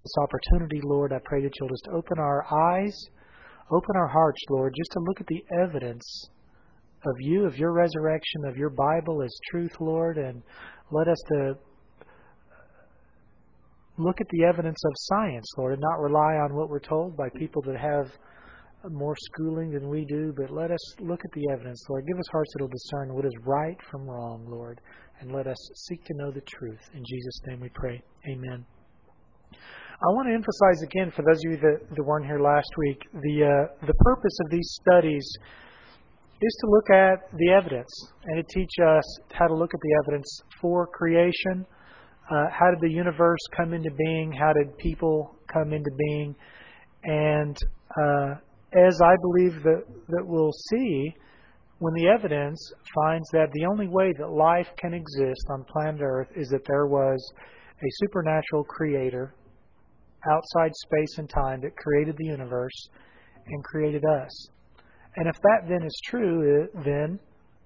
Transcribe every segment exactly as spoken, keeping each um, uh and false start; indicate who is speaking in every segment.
Speaker 1: this opportunity, Lord, I pray that you'll just open our eyes, open our hearts, Lord, just to look at the evidence of you, of your resurrection, of your Bible as truth, Lord, and let us to look at the evidence of science, Lord, and not rely on what we're told by people that have more schooling than we do, but let us look at the evidence, Lord. Give us hearts that will discern what is right from wrong, Lord, and let us seek to know the truth. In Jesus' name we pray. Amen. I want to emphasize again, for those of you that, that weren't here last week, the uh, the purpose of these studies is to look at the evidence and to teach us how to look at the evidence for creation. Uh, how did the universe come into being? How did people come into being? And uh, as I believe that, that we'll see, when the evidence finds that the only way that life can exist on planet Earth is that there was a supernatural creator outside space and time that created the universe and created us. And if that then is true, then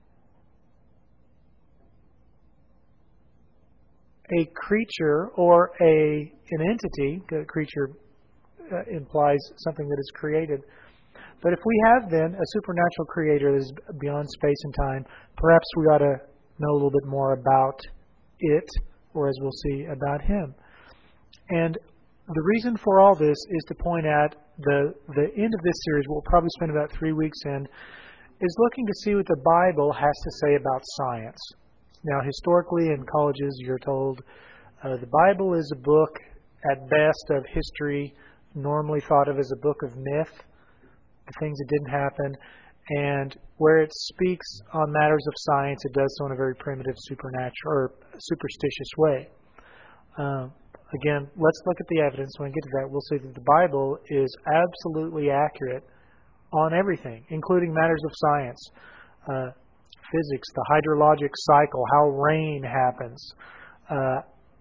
Speaker 1: a creature or a an entity, a creature uh, implies something that is created. But if we have then a supernatural creator that is beyond space and time, perhaps we ought to know a little bit more about it, or as we'll see, about him. And the reason for all this is to point at the the end of this series, we'll probably spend about three weeks in, is looking to see what the Bible has to say about science. Now, historically in colleges, you're told uh, the Bible is a book, at best, of history, normally thought of as a book of myth, the things that didn't happen, and where it speaks on matters of science, it does so in a very primitive, supernatural, or superstitious way. Uh, again, let's look at the evidence. When we get to that, we'll see that the Bible is absolutely accurate on everything, including matters of science. Uh, physics, the hydrologic cycle, how rain happens, uh,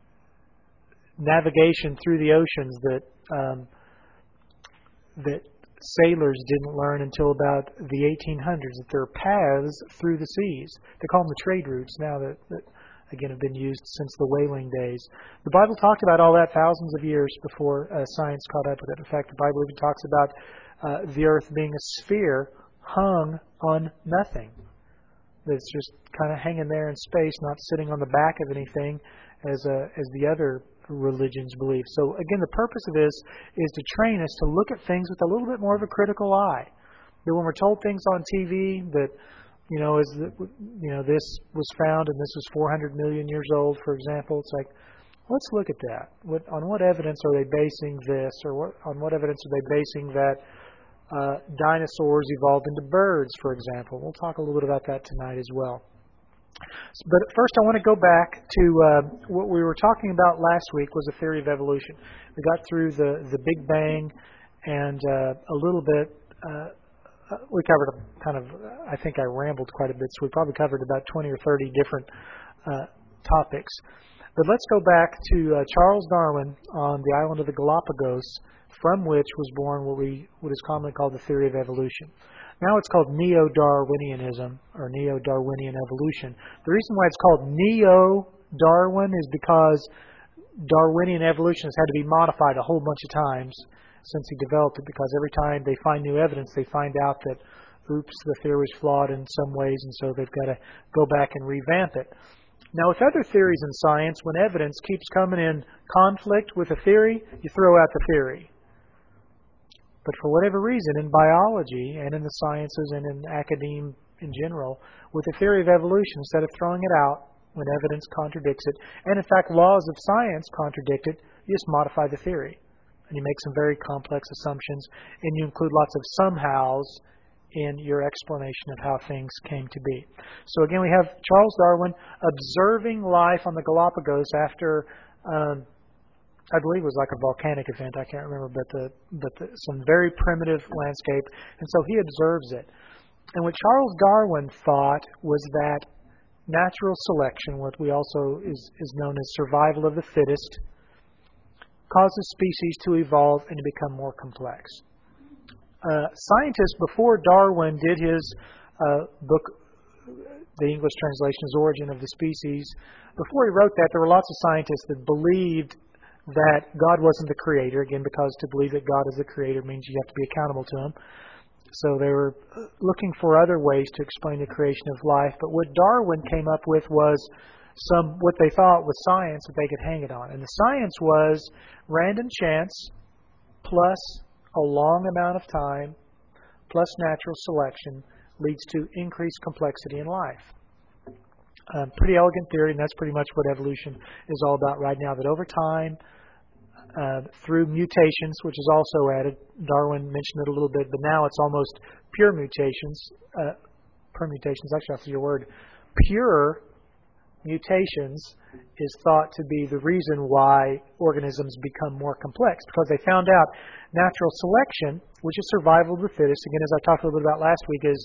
Speaker 1: navigation through the oceans that um, that sailors didn't learn until about the eighteen hundreds, that there are paths through the seas. They call them the trade routes now that, that again, have been used since the whaling days. The Bible talked about all that thousands of years before uh, science caught up with it. In fact, the Bible even talks about uh, the earth being a sphere hung on nothing. That's just kind of hanging there in space, not sitting on the back of anything as a, as the other religions believe. So again, the purpose of this is to train us to look at things with a little bit more of a critical eye. That when we're told things on T V that, you know, is that, you know, this was found and this was four hundred million years old, for example, it's like, let's look at that. What, on what evidence are they basing this, or what, on what evidence are they basing that uh, dinosaurs evolved into birds, for example? We'll talk a little bit about that tonight as well. But first, I want to go back to uh, what we were talking about last week was the theory of evolution. We got through the, the Big Bang and uh, a little bit, uh, we covered a kind of, I think I rambled quite a bit, so we probably covered about twenty or thirty different uh, topics. But let's go back to uh, Charles Darwin on the island of the Galapagos, from which was born what we what is commonly called the theory of evolution. Now it's called Neo-Darwinism, or Neo-Darwinian evolution. The reason why it's called Neo-Darwin is because Darwinian evolution has had to be modified a whole bunch of times since he developed it, because every time they find new evidence, they find out that, oops, the theory was flawed in some ways, and so they've got to go back and revamp it. Now, with other theories in science, when evidence keeps coming in conflict with a theory, you throw out the theory. But for whatever reason, in biology and in the sciences and in academia in general, with the theory of evolution, instead of throwing it out when evidence contradicts it, and in fact laws of science contradict it, you just modify the theory. And you make some very complex assumptions, and you include lots of somehows in your explanation of how things came to be. So again, we have Charles Darwin observing life on the Galapagos after... Um, I believe it was like a volcanic event. I can't remember, but the but the, some very primitive landscape, and so he observes it. And what Charles Darwin thought was that natural selection, what we also is is known as survival of the fittest, causes species to evolve and to become more complex. Uh, scientists before Darwin did his uh, book, the English translation is Origin of the Species. Before he wrote that, there were lots of scientists that believed that God wasn't the creator, again, because to believe that God is the creator means you have to be accountable to him. So they were looking for other ways to explain the creation of life. But what Darwin came up with was some what they thought was science that they could hang it on. And the science was random chance plus a long amount of time plus natural selection leads to increased complexity in life. Um, pretty elegant theory, and that's pretty much what evolution is all about right now, that over time, uh, through mutations, which is also added, Darwin mentioned it a little bit, but now it's almost pure mutations, uh, permutations, actually that's your word, pure mutations is thought to be the reason why organisms become more complex, because they found out natural selection, which is survival of the fittest, again, as I talked a little bit about last week, is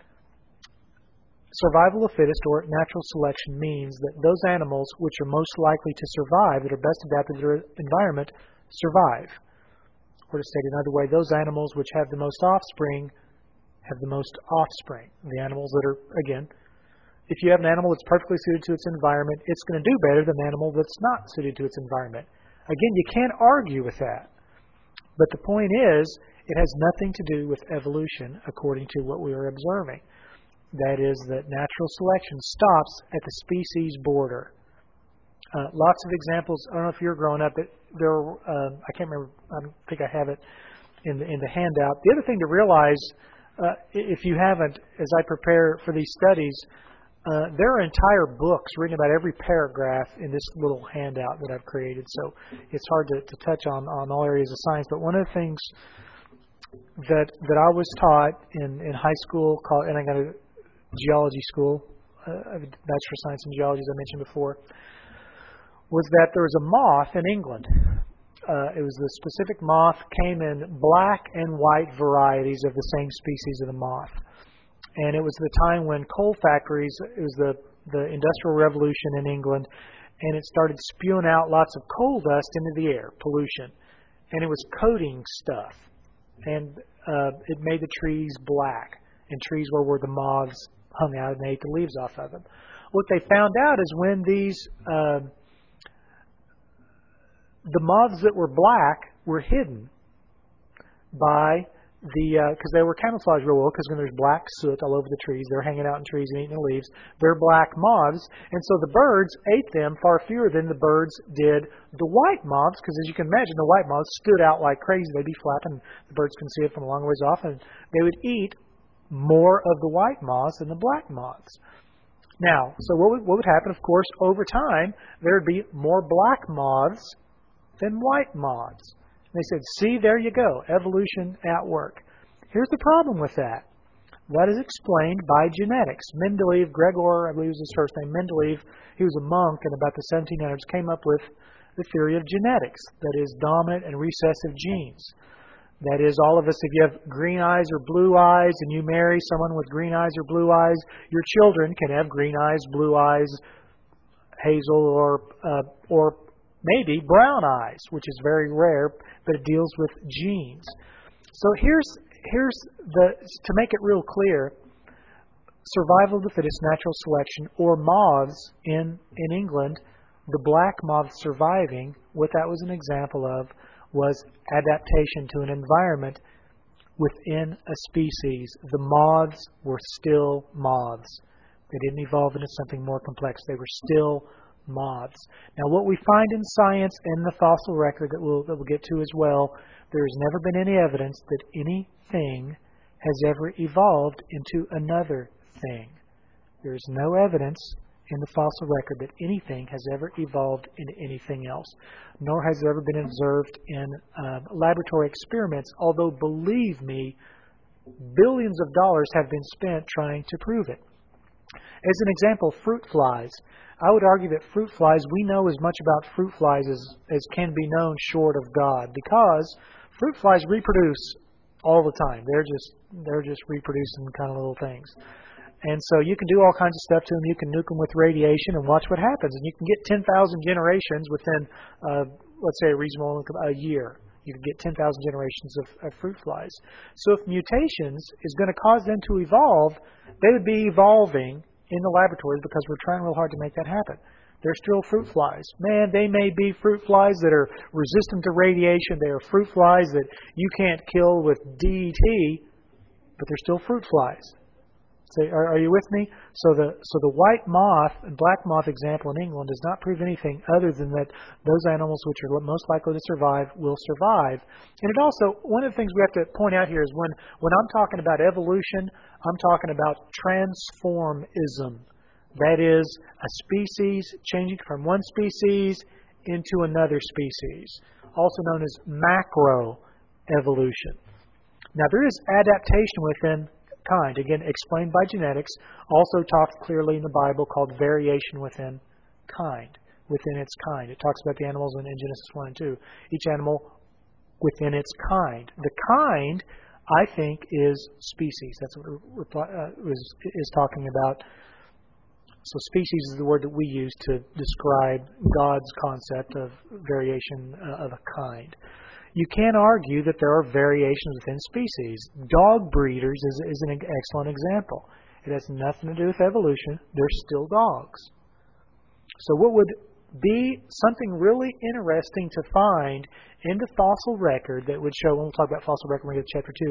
Speaker 1: survival of the fittest, or natural selection, means that those animals which are most likely to survive, that are best adapted to their environment, survive. Or to state it another way, those animals which have the most offspring have the most offspring. The animals that are, again, if you have an animal that's perfectly suited to its environment, it's going to do better than an animal that's not suited to its environment. Again, you can't argue with that. But the point is, it has nothing to do with evolution according to what we are observing. That is, that natural selection stops at the species border. Uh, lots of examples. I don't know if you're growing up, but there. Were, uh, I can't remember. I don't think I have it in the in the handout. The other thing to realize, uh, if you haven't, as I prepare for these studies, uh, there are entire books written about every paragraph in this little handout that I've created. So it's hard to, to touch on on all areas of science. But one of the things that that I was taught in in high school, called, and I got a geology school, uh, Bachelor of Science in Geology, as I mentioned before, was that there was a moth in England. Uh, it was the specific moth, came in black and white varieties of the same species of the moth. And it was the time when coal factories, it was the, the Industrial Revolution in England, and it started spewing out lots of coal dust into the air, pollution. And it was coating stuff. And uh, it made the trees black. And trees were where the moths hung out and they ate the leaves off of them. What they found out is when these, uh, the moths that were black were hidden by the, because uh, they were camouflaged real well, because when there's black soot all over the trees, they're hanging out in trees and eating the leaves, they're black moths, and so the birds ate them far fewer than the birds did the white moths, because as you can imagine, the white moths stood out like crazy. They'd be flapping, the birds can see it from a long ways off, and they would eat more of the white moths than the black moths. Now, so what would, what would happen, of course, over time, there would be more black moths than white moths. And they said, see, there you go, evolution at work. Here's the problem with that. That is explained by genetics. Mendeleev, Gregor, I believe was his first name, Mendeleev, he was a monk in about the seventeen hundreds, came up with the theory of genetics, that is, dominant and recessive genes. That is, all of us, if you have green eyes or blue eyes and you marry someone with green eyes or blue eyes, your children can have green eyes, blue eyes, hazel, or uh, or maybe brown eyes, which is very rare, but it deals with genes. So here's here's the to make it real clear, survival of the fittest, natural selection, or moths in, in England, the black moth surviving, what that was an example of was adaptation to an environment within a species. The moths were still moths. They didn't evolve into something more complex. They were still moths. Now, what we find in science and the fossil record that we'll, that we'll get to as well, there has never been any evidence that anything has ever evolved into another thing. There is no evidence in the fossil record that anything has ever evolved into anything else, nor has it ever been observed in uh, laboratory experiments, although, believe me, billions of dollars have been spent trying to prove it. As an example, fruit flies. I would argue that fruit flies, we know as much about fruit flies as, as can be known short of God, because fruit flies reproduce all the time. They're just they're just reproducing kind of little things. And so you can do all kinds of stuff to them. You can nuke them with radiation and watch what happens. And you can get ten thousand generations within, uh, let's say, a reasonable a year. You can get ten thousand generations of, of fruit flies. So if mutations is going to cause them to evolve, they would be evolving in the laboratories because we're trying real hard to make that happen. They're still fruit flies. Man, they may be fruit flies that are resistant to radiation. They are fruit flies that you can't kill with D D T, but they're still fruit flies. So are, are you with me? So the so the white moth and black moth example in England does not prove anything other than that those animals which are most likely to survive will survive. And it also, one of the things we have to point out here is when, when I'm talking about evolution, I'm talking about transformism. That is a species changing from one species into another species, also known as macroevolution. Now there is adaptation within kind, again explained by genetics, also talked clearly in the Bible, called variation within kind, within its kind. It talks about the animals in, in Genesis one and two. Each animal within its kind. The kind, I think, is species. That's what uh, is, is talking about. So species is the word that we use to describe God's concept of variation uh, of a kind. You can argue that there are variations within species. Dog breeders is, is an excellent example. It has nothing to do with evolution. They're still dogs. So what would be something really interesting to find in the fossil record that would show, when we'll talk about fossil record when we get to chapter two,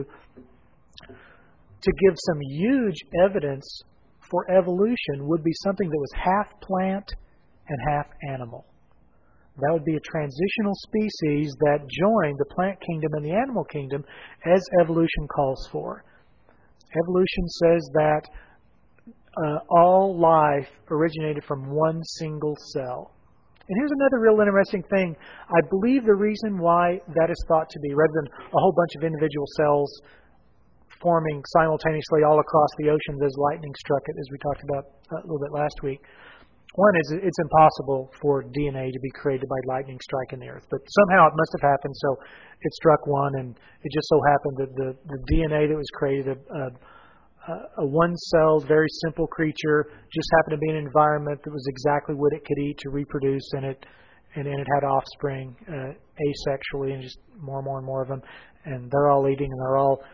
Speaker 1: to give some huge evidence for evolution would be something that was half plant and half animal. That would be a transitional species that joined the plant kingdom and the animal kingdom as evolution calls for. Evolution says that uh, all life originated from one single cell. And here's another real interesting thing. I believe the reason why that is thought to be, rather than a whole bunch of individual cells forming simultaneously all across the oceans as lightning struck it, as we talked about a little bit last week. One is it's impossible for D N A to be created by lightning striking the earth. But somehow it must have happened, so it struck one, and it just so happened that the, the D N A that was created, a, a, a one-celled, very simple creature, just happened to be in an environment that was exactly what it could eat to reproduce, and it and, and it had offspring uh, asexually, and just more and more and more of them. And they're all eating, and they're all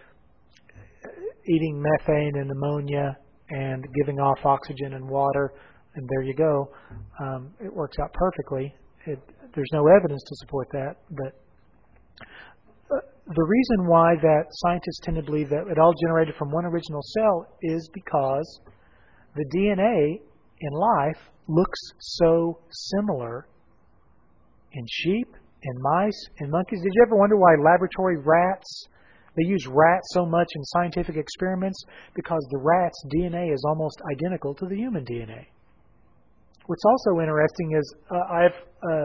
Speaker 1: eating methane and ammonia and giving off oxygen and water. And there you go. Um, it works out perfectly. It, there's no evidence to support that. But uh, the reason why that scientists tend to believe that it all generated from one original cell is because the D N A in life looks so similar in sheep, in mice, in monkeys. Did you ever wonder why laboratory rats, they use rats so much in scientific experiments? Because the rat's D N A is almost identical to the human D N A. What's also interesting is uh, I've uh,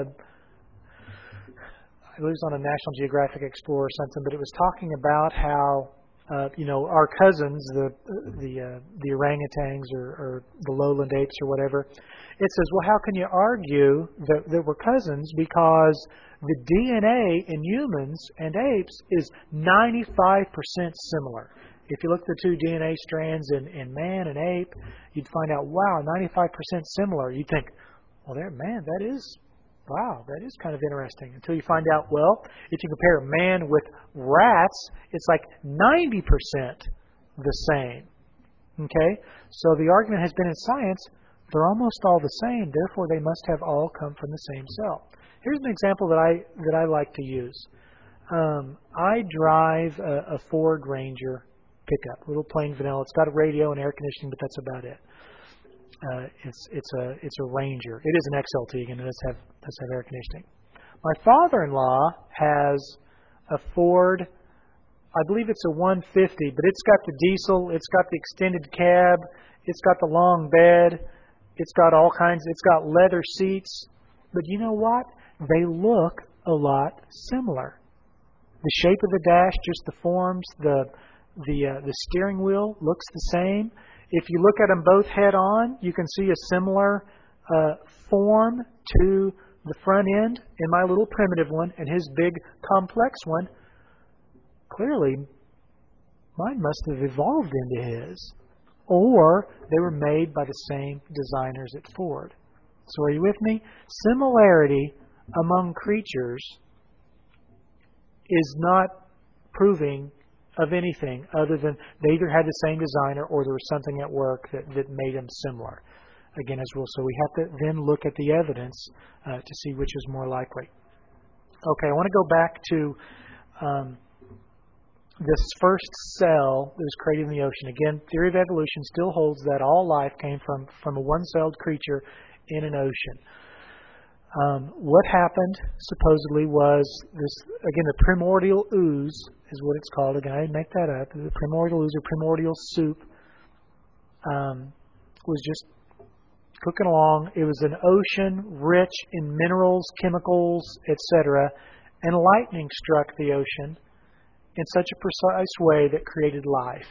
Speaker 1: I was on a National Geographic Explorer or something, but it was talking about how uh, you know our cousins, the the uh, the orangutans or, or the lowland apes or whatever. It says, well, how can you argue that, that we're cousins because the D N A in humans and apes is ninety-five percent similar. If you look at the two D N A strands in, in man and ape, you'd find out, wow, ninety-five percent similar. You'd think, well, there, man, that is, wow, that is kind of interesting. Until you find out, well, if you compare man with rats, it's like ninety percent the same. Okay? So the argument has been in science, they're almost all the same, therefore they must have all come from the same cell. Here's an example that I that I like to use. Um, I drive a, a Ford Ranger pickup, little plain vanilla. It's got a radio and air conditioning, but that's about it. Uh, it's it's a it's a Ranger. It is an X L T again. It does have does have air conditioning. My father-in-law has a Ford. I believe it's a one fifty, but it's got the diesel. It's got the extended cab. It's got the long bed. It's got all kinds. It's got leather seats. But you know what? They look a lot similar. The shape of the dash, just the forms, the the uh, the steering wheel looks the same. If you look at them both head on, you can see a similar uh, form to the front end in my little primitive one and his big complex one. Clearly, mine must have evolved into his. Or they were made by the same designers at Ford. So are you with me? Similarity among creatures is not proving of anything other than they either had the same designer or there was something at work that, that made them similar. again, as well. So we have to then look at the evidence uh, to see which is more likely. Okay, I want to go back to um, this first cell that was created in the ocean. Again, theory of evolution still holds that all life came from, from a one-celled creature in an ocean. Um, what happened, supposedly, was this, again, the primordial ooze is what it's called. Again, I didn't make that up. The primordial ooze or primordial soup um, was just cooking along. It was an ocean rich in minerals, chemicals, et cetera, and lightning struck the ocean in such a precise way that created life.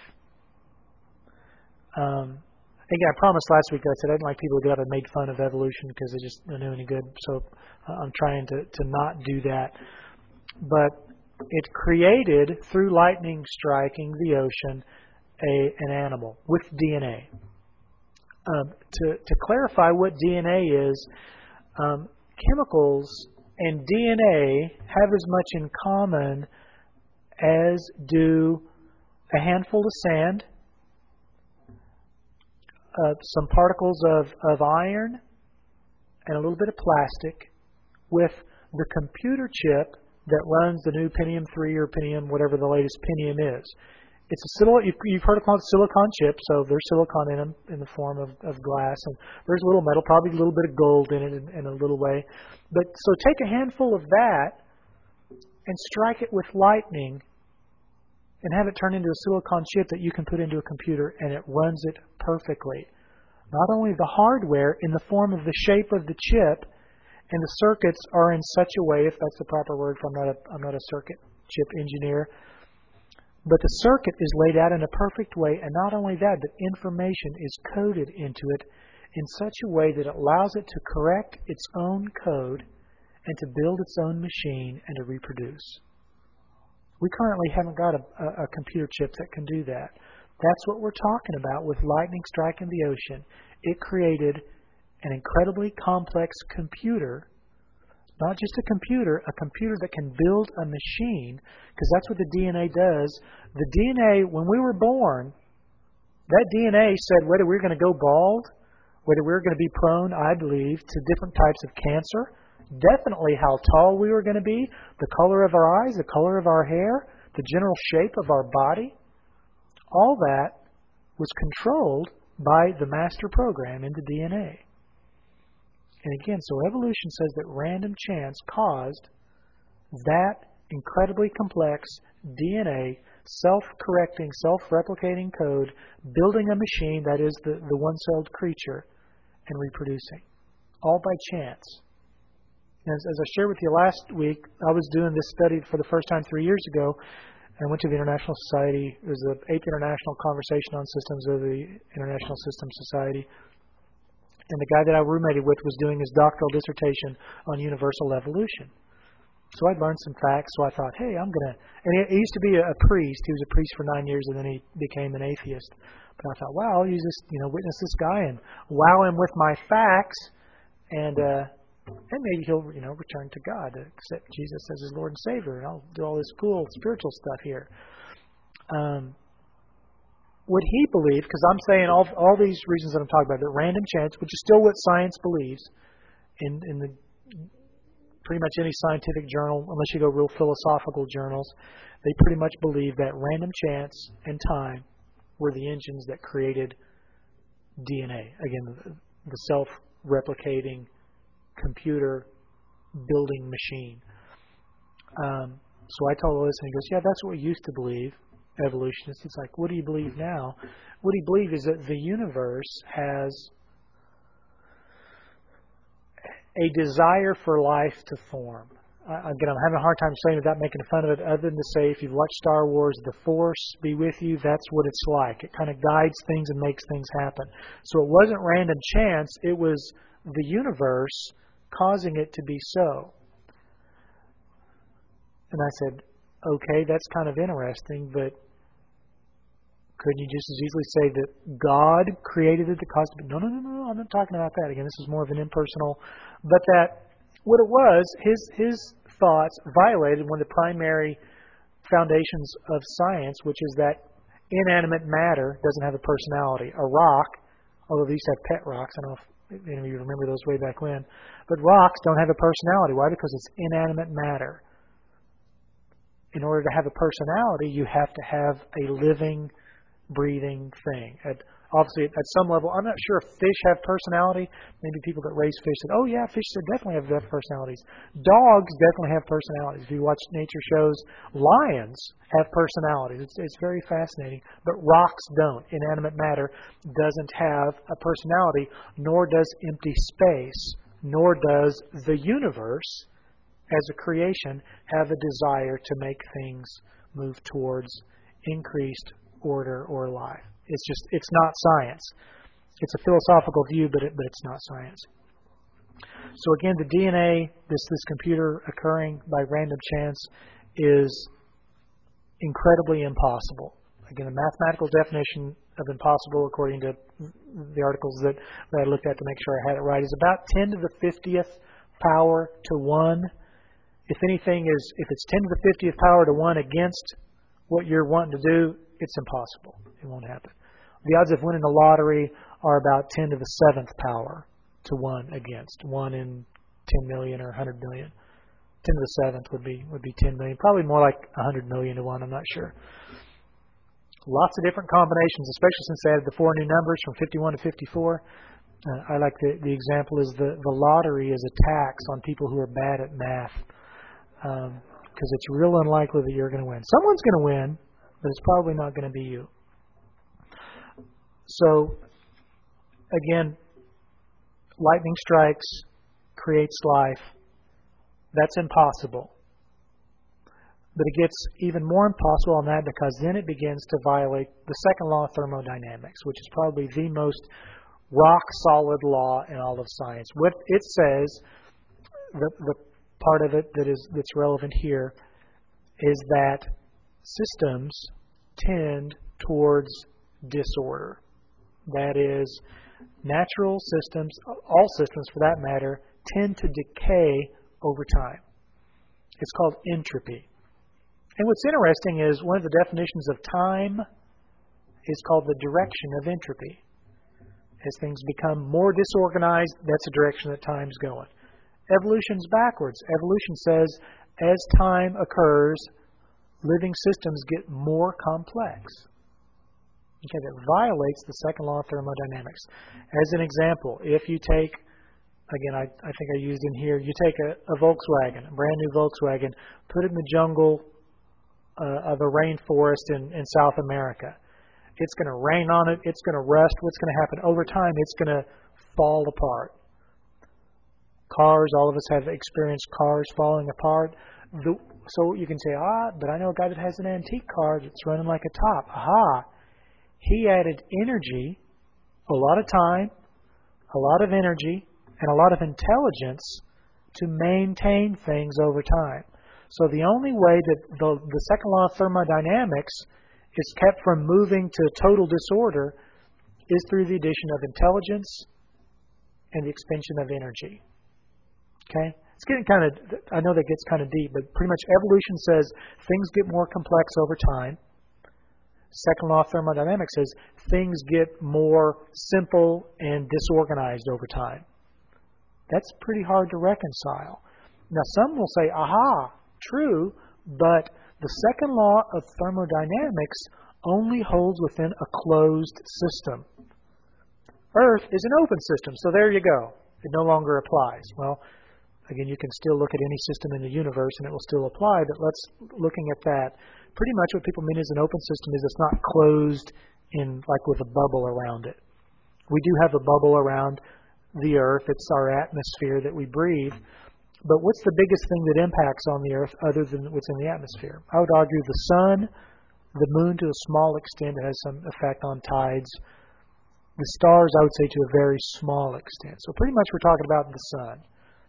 Speaker 1: Um, again, I promised last week that I said I didn't like people who got up and made fun of evolution because it just didn't do any good. So uh, I'm trying to, to not do that. But it created, through lightning striking the ocean, a, an animal with D N A. Um, to, to clarify what D N A is, um, chemicals and D N A have as much in common as do a handful of sand, uh, some particles of, of iron, and a little bit of plastic, with the computer chip that runs the new Pentium three or Pentium, whatever the latest Pentium is. It's a sil- you've, you've heard of called silicon chip, so there's silicon in them in the form of, of glass, and there's a little metal, probably a little bit of gold in it in, in a little way. But so take a handful of that and strike it with lightning and have it turn into a silicon chip that you can put into a computer, and it runs it perfectly. Not only the hardware in the form of the shape of the chip, and the circuits are in such a way, if that's the proper word, for I'm not a, I'm not a circuit chip engineer, but the circuit is laid out in a perfect way, and not only that, but information is coded into it in such a way that it allows it to correct its own code and to build its own machine and to reproduce. We currently haven't got a, a, a computer chip that can do that. That's what we're talking about with lightning striking the ocean. It created an incredibly complex computer, not just a computer, a computer that can build a machine, because that's what the D N A does. The D N A, when we were born, that D N A said whether we we're going to go bald, whether we we're going to be prone, I believe, to different types of cancer, definitely how tall we were going to be, the color of our eyes, the color of our hair, the general shape of our body. All that was controlled by the master program in the D N A. And again, so evolution says that random chance caused that incredibly complex D N A, self-correcting, self-replicating code, building a machine that is the, the one-celled creature and reproducing, all by chance. As, as I shared with you last week, I was doing this study for the first time three years ago. I went to the International Society. It was the eighth International Conversation on Systems of the International Systems Society. And the guy that I roommated with was doing his doctoral dissertation on universal evolution. So I'd learned some facts, so I thought, hey, I'm going to... And he, he used to be a, a priest. He was a priest for nine years, and then he became an atheist. But I thought, wow, I'll use this, you know, witness this guy and wow him with my facts, and uh, and maybe he'll, you know, return to God, accept Jesus as his Lord and Savior, and I'll do all this cool spiritual stuff here. Um... What he believed, because I'm saying all all these reasons that I'm talking about, that random chance, which is still what science believes, in in the pretty much any scientific journal, unless you go real philosophical journals, they pretty much believe that random chance and time were the engines that created D N A. Again, the, the self-replicating computer building machine. Um, so I told this, and he goes, "Yeah, that's what we used to believe." Evolutionists. It's like, what do you believe now? What do you believe is that the universe has a desire for life to form. Uh, again, I'm having a hard time saying without making fun of it, other than to say if you've watched Star Wars, the Force be with you, that's what it's like. It kind of guides things and makes things happen. So it wasn't random chance, it was the universe causing it to be so. And I said, okay, that's kind of interesting, but couldn't you just as easily say that God created it to cause it to be? No, no, no, no, I'm not talking about that. Again, this is more of an impersonal. But that what it was, his his thoughts violated one of the primary foundations of science, which is that inanimate matter doesn't have a personality. A rock, although they used to have pet rocks, I don't know if Any of you remember those way back when? But rocks don't have a personality. Why? Because it's inanimate matter. In order to have a personality, you have to have a living, breathing thing. At, obviously, at some level, I'm not sure if fish have personality. Maybe people that raise fish said, oh, yeah, fish definitely have personalities. Dogs definitely have personalities. If you watch nature shows, lions have personalities. It's, it's very fascinating. But rocks don't. Inanimate matter doesn't have a personality, nor does empty space, nor does the universe as a creation have a desire to make things move towards increased order or life. It's just, it's not science. It's a philosophical view, but it, but it's not science. So again, the D N A, this, this computer occurring by random chance, is incredibly impossible. Again, the mathematical definition of impossible, according to the articles that, that I looked at to make sure I had it right, is about ten to the fiftieth power to one. If anything is, if it's ten to the fiftieth power to one against what you're wanting to do, it's impossible. It won't happen. The odds of winning the lottery are about ten to the seventh power to one against. one in ten million or one hundred million. ten to the seventh would be would be ten million. Probably more like one hundred million to one, I'm not sure. Lots of different combinations, especially since they added the four new numbers from fifty-one to fifty-four. Uh, I like the, the example is the, the lottery is a tax on people who are bad at math. Because um, it's real unlikely that you're going to win. Someone's going to win, but it's probably not going to be you. So, again, lightning strikes, creates life. That's impossible. But it gets even more impossible on that because then it begins to violate the second law of thermodynamics, which is probably the most rock-solid law in all of science. What it says, the, the part of it that is that's relevant here, is that systems tend towards disorder. That is, natural systems, all systems for that matter, tend to decay over time. It's called entropy. And what's interesting is one of the definitions of time is called the direction of entropy. As things become more disorganized, that's the direction that time's going. Evolution's backwards. Evolution says as time occurs, living systems get more complex. Okay, that violates the second law of thermodynamics. As an example, if you take, again, I, I think I used in here, you take a, a Volkswagen, a brand new Volkswagen, put it in the jungle uh, of a rainforest in, in South America. It's going to rain on it. It's going to rust. What's going to happen? Over time, it's going to fall apart. Cars, all of us have experienced cars falling apart. The, so you can say, ah, but I know a guy that has an antique car that's running like a top. Aha! He added energy, a lot of time, a lot of energy, and a lot of intelligence to maintain things over time. So the only way that the, the second law of thermodynamics is kept from moving to total disorder is through the addition of intelligence and the expansion of energy. Okay? It's getting kind of, I know that gets kind of deep, but pretty much evolution says things get more complex over time. Second law of thermodynamics says things get more simple and disorganized over time. That's pretty hard to reconcile. Now, some will say, aha, true, but the second law of thermodynamics only holds within a closed system. Earth is an open system, so there you go. It no longer applies. Well, again, you can still look at any system in the universe and it will still apply, but let's, looking at that, pretty much what people mean is an open system is it's not closed in, like with a bubble around it. We do have a bubble around the Earth. It's our atmosphere that we breathe. But what's the biggest thing that impacts on the Earth other than what's in the atmosphere? I would argue the sun, the moon to a small extent has some effect on tides. The stars, I would say, to a very small extent. So pretty much we're talking about the sun.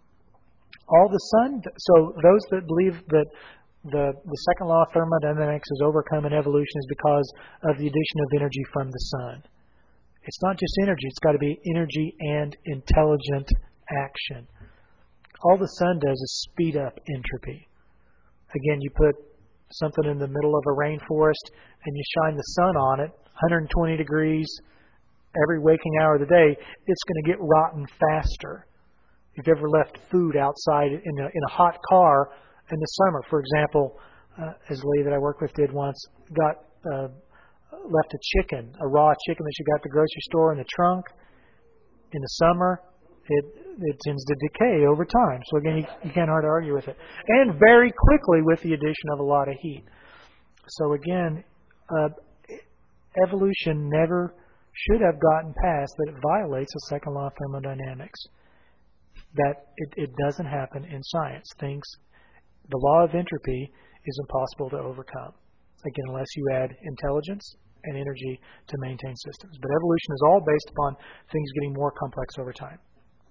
Speaker 1: All the sun, so those that believe that the, the second law of thermodynamics is overcome in evolution is because of the addition of energy from the sun. It's not just energy, it's got to be energy and intelligent action. All the sun does is speed up entropy. Again, you put something in the middle of a rainforest and you shine the sun on it, one hundred twenty degrees every waking hour of the day, it's going to get rotten faster. If you've ever left food outside in a, in a hot car in the summer, for example, uh, as a lady that I worked with did once, got uh, left a chicken, a raw chicken that she got at the grocery store in the trunk. In the summer, it it tends to decay over time. So again, you, you can't hardly argue with it. And very quickly with the addition of a lot of heat. So again, uh, evolution never should have gotten past that it violates the second law of thermodynamics. That it, it doesn't happen in science. Things, the law of entropy is impossible to overcome. Again, unless you add intelligence and energy to maintain systems. But evolution is all based upon things getting more complex over time.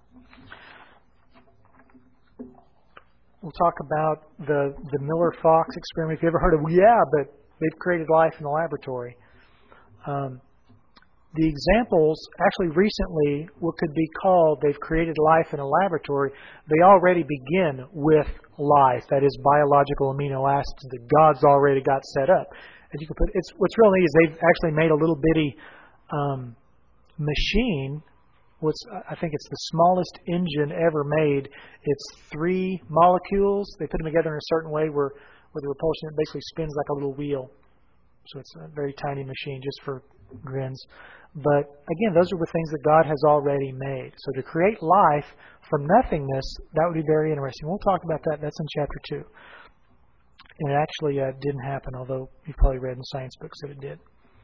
Speaker 1: We'll talk about the, the Miller-Fox experiment. If you ever heard of, yeah, but they've created life in the laboratory. Um, the examples, actually recently, what could be called they've created life in a laboratory, they already begin with life, that is biological amino acids that God's already got set up. As you can put, it's what's real neat is they've actually made a little bitty um, machine. What's I think it's the smallest engine ever made. It's three molecules. They put them together in a certain way where, where the repulsion basically spins like a little wheel. So it's a very tiny machine, just for grins. But again, those are the things that God has already made. So to create life from nothingness, that would be very interesting. We'll talk about that. That's in chapter two. And it actually uh, didn't happen, although you've probably read in science books that it did.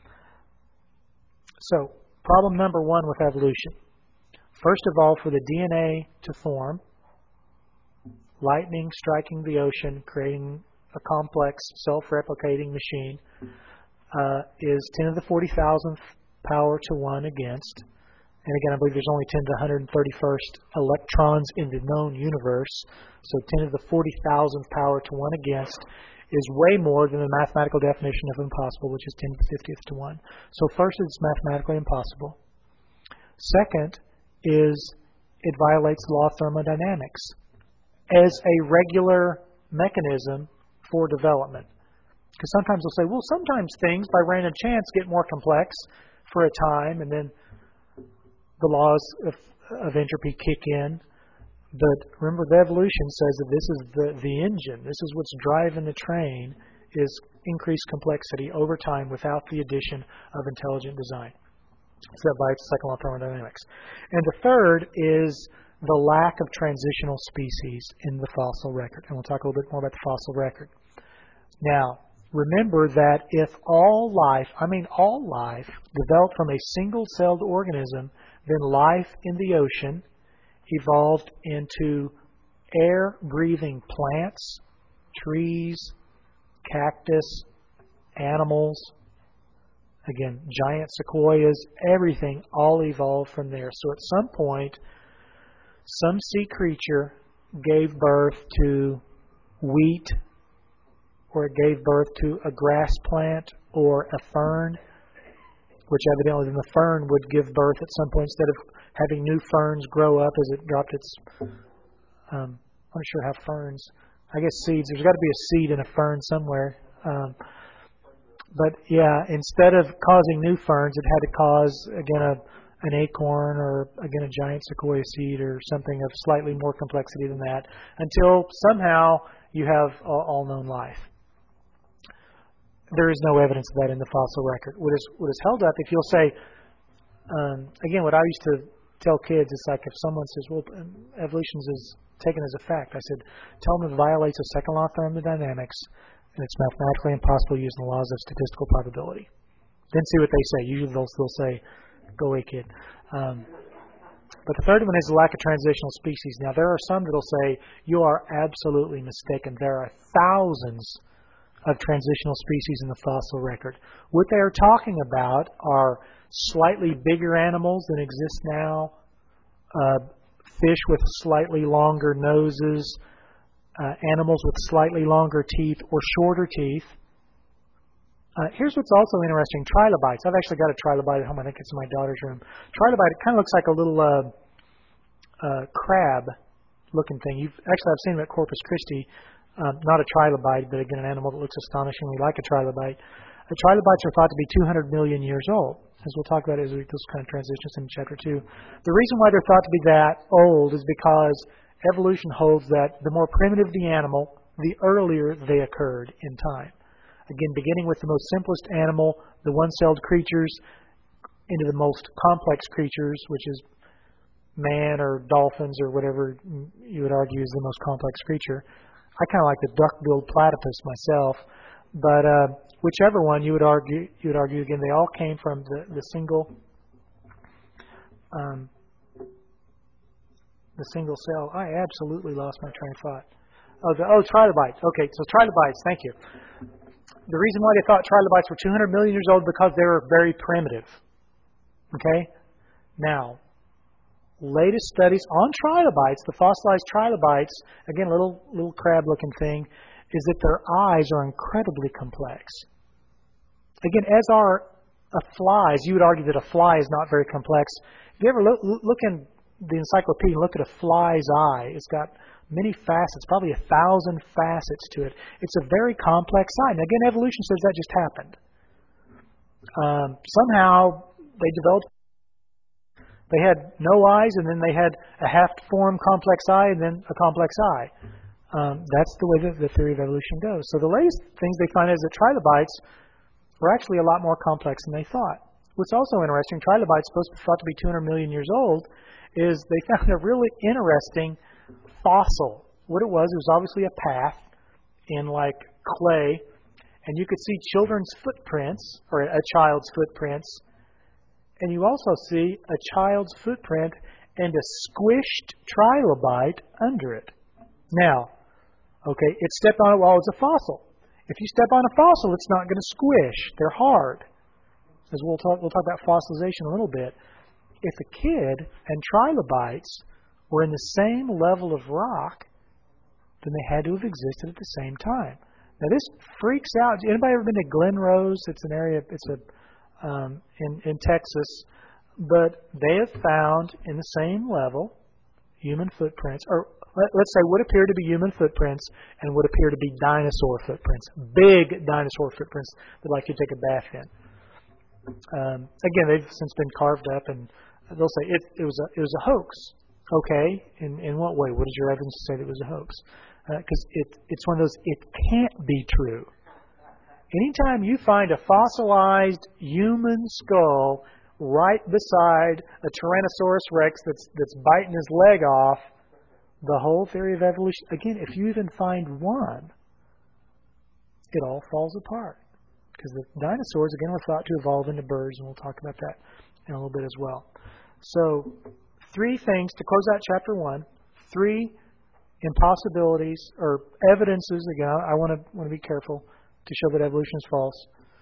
Speaker 1: So, problem number one with evolution. First of all, for the D N A to form, lightning striking the ocean, creating a complex self-replicating machine, uh, is ten to the forty thousandth power to one against. And again, I believe there's only ten to the one hundred thirty-first electrons in the known universe. So ten to the forty thousandth power to one against is way more than the mathematical definition of impossible, which is ten to the fiftieth to one. So first, it's mathematically impossible. Second is it violates the law of thermodynamics as a regular mechanism for development. Because sometimes they'll say, well, sometimes things by random chance get more complex for a time, and then the laws of, of entropy kick in. But remember, the evolution says that this is the, the engine. This is what's driving the train, is increased complexity over time without the addition of intelligent design. So that violates the second law of thermodynamics. And the third is the lack of transitional species in the fossil record. And we'll talk a little bit more about the fossil record. Now, remember that if all life, I mean all life, developed from a single-celled organism, then life in the ocean evolved into air-breathing plants, trees, cactus, animals, again, giant sequoias, everything all evolved from there. So at some point, some sea creature gave birth to wheat, or it gave birth to a grass plant or a fern, which evidently then the fern would give birth at some point instead of having new ferns grow up as it dropped its, um, I'm not sure how ferns, I guess seeds. There's got to be a seed in a fern somewhere. Um, but yeah, instead of causing new ferns, it had to cause, again, a, an acorn or, again, a giant sequoia seed or something of slightly more complexity than that until somehow you have all, all known life. There is no evidence of that in the fossil record. What is, what is held up, if you'll say, um, again, what I used to tell kids, it's like if someone says, well, evolution is taken as a fact. I said, tell them it violates the second law of thermodynamics, and it's mathematically impossible using the laws of statistical probability. Then see what they say. Usually they'll still say, go away, kid. Um, but the third one is the lack of transitional species. Now, there are some that will say, you are absolutely mistaken. There are thousands of transitional species in the fossil record. What they are talking about are slightly bigger animals than exist now, uh, fish with slightly longer noses, uh, animals with slightly longer teeth or shorter teeth. Uh, here's what's also interesting, trilobites. I've actually got a trilobite at home. I think it's in my daughter's room. Trilobite, it kind of looks like a little uh, uh, crab-looking thing. You've, actually, I've seen them at Corpus Christi. Um, not a trilobite, but again, an animal that looks astonishingly like a trilobite. The trilobites are thought to be two hundred million years old, as we'll talk about as we this kind of transitions into chapter two. The reason why they're thought to be that old is because evolution holds that the more primitive the animal, the earlier they occurred in time. Again, beginning with the most simplest animal, the one-celled creatures, into the most complex creatures, which is man or dolphins or whatever you would argue is the most complex creature. I kind of like the duck-billed platypus myself, but uh, whichever one you would argue, you would argue again, they all came from the, the single, um, the single cell. I absolutely lost my train of thought. Oh, the, oh, trilobites. Okay, so trilobites. Thank you. The reason why they thought trilobites were two hundred million years old because they were very primitive. Okay, now. Latest studies on trilobites, the fossilized trilobites, again, a little little crab-looking thing, is that their eyes are incredibly complex. Again, as are a fly's. You would argue that a fly is not very complex. If you ever look, look in the encyclopedia and look at a fly's eye, it's got many facets, probably a thousand facets to it. It's a very complex eye. And again, evolution says that just happened. Um, somehow they developed. They had no eyes, and then they had a half-formed complex eye, and then a complex eye. Um, that's the way that the theory of evolution goes. So the latest things they find is that trilobites were actually a lot more complex than they thought. What's also interesting, trilobites, supposed to be thought to be two hundred million years old, is they found a really interesting fossil. What it was, it was obviously a path in like clay, and you could see children's footprints, or a child's footprints, and you also see a child's footprint and a squished trilobite under it. Now, okay, it stepped on it while it's a fossil. If you step on a fossil, it's not going to squish. They're hard. As we'll talk, we'll talk about fossilization a little bit. If a kid and trilobites were in the same level of rock, then they had to have existed at the same time. Now, this freaks out. Anybody ever been to Glen Rose? It's an area. It's a Um, in, in Texas, but they have found in the same level human footprints, or let, let's say what appear to be human footprints and what appear to be dinosaur footprints, big dinosaur footprints that like you take a bath in. Um, again, they've since been carved up, and they'll say it, it was a it was a hoax. Okay, in in what way? What is your evidence to say that it was a hoax? Because uh, it it's one of those it can't be true. Anytime you find a fossilized human skull right beside a Tyrannosaurus Rex that's that's biting his leg off, the whole theory of evolution, again, if you even find one, it all falls apart. Because the dinosaurs, again, were thought to evolve into birds, and we'll talk about that in a little bit as well. So, three things to close out chapter one, three impossibilities, or evidences, again, I want to want to be careful to show that evolution is false.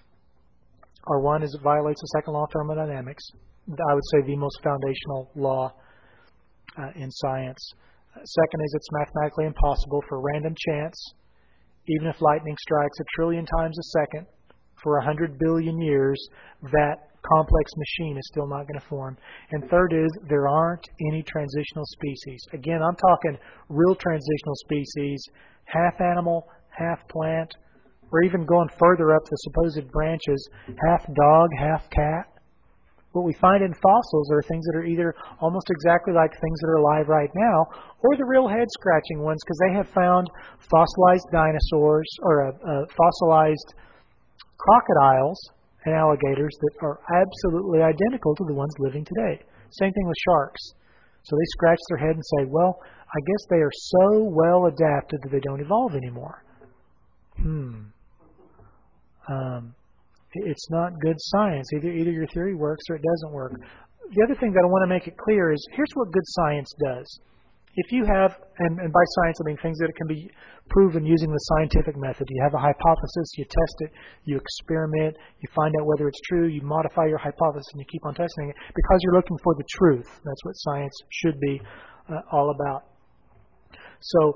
Speaker 1: Or one is it violates the second law of thermodynamics. I would say the most foundational law uh, in science. Uh, second is it's mathematically impossible for random chance, even if lightning strikes a trillion times a second for a hundred billion years, that complex machine is still not going to form. And third is there aren't any transitional species. Again, I'm talking real transitional species, half animal, half plant, or even going further up the supposed branches, half dog, half cat. What we find in fossils are things that are either almost exactly like things that are alive right now, or the real head-scratching ones, because they have found fossilized dinosaurs, or uh, uh, fossilized crocodiles and alligators that are absolutely identical to the ones living today. Same thing with sharks. So they scratch their head and say, well, I guess they are so well adapted that they don't evolve anymore. Hmm. Um, it's not good science. Either either your theory works or it doesn't work. The other thing that I want to make it clear is here's what good science does. If you have, and, and by science I mean things that can be proven using the scientific method. You have a hypothesis, you test it, you experiment, you find out whether it's true, you modify your hypothesis, and you keep on testing it because you're looking for the truth. That's what science should be uh, all about. So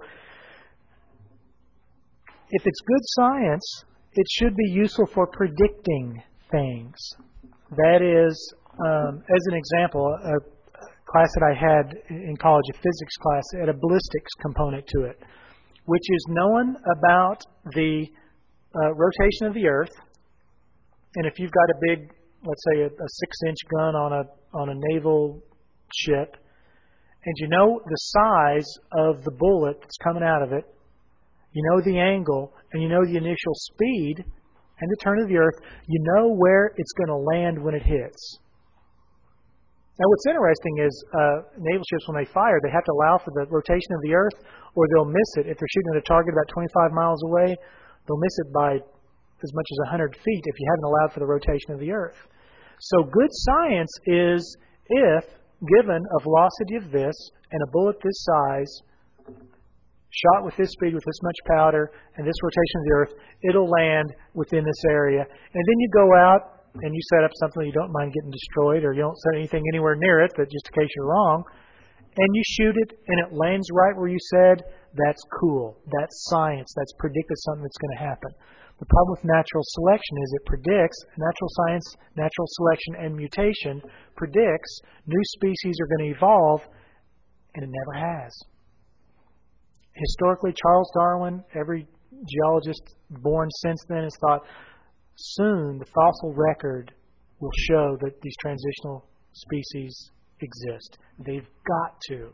Speaker 1: if it's good science, it should be useful for predicting things. That is, um, as an example, a class that I had in college, a physics class, had a ballistics component to it, which is knowing about the uh, rotation of the Earth and if you've got a big, let's say a, a six-inch gun on a on a naval ship, and you know the size of the bullet that's coming out of it, you know the angle, and you know the initial speed and the turn of the earth, you know where it's going to land when it hits. Now, what's interesting is uh, naval ships, when they fire, they have to allow for the rotation of the earth, or they'll miss it. If they're shooting at a target about twenty-five miles away, they'll miss it by as much as one hundred feet if you haven't allowed for the rotation of the earth. So good science is if, given a velocity of this and a bullet this size, shot with this speed, with this much powder, and this rotation of the earth, it'll land within this area. And then you go out and you set up something you don't mind getting destroyed, or you don't set anything anywhere near it, but just in case you're wrong, and you shoot it and it lands right where you said, that's cool. That's science. That's predicted something that's going to happen. The problem with natural selection is it predicts, natural science, natural selection, and mutation predicts new species are going to evolve, and it never has. Historically, Charles Darwin, every geologist born since then has thought, soon the fossil record will show that these transitional species exist. They've got to.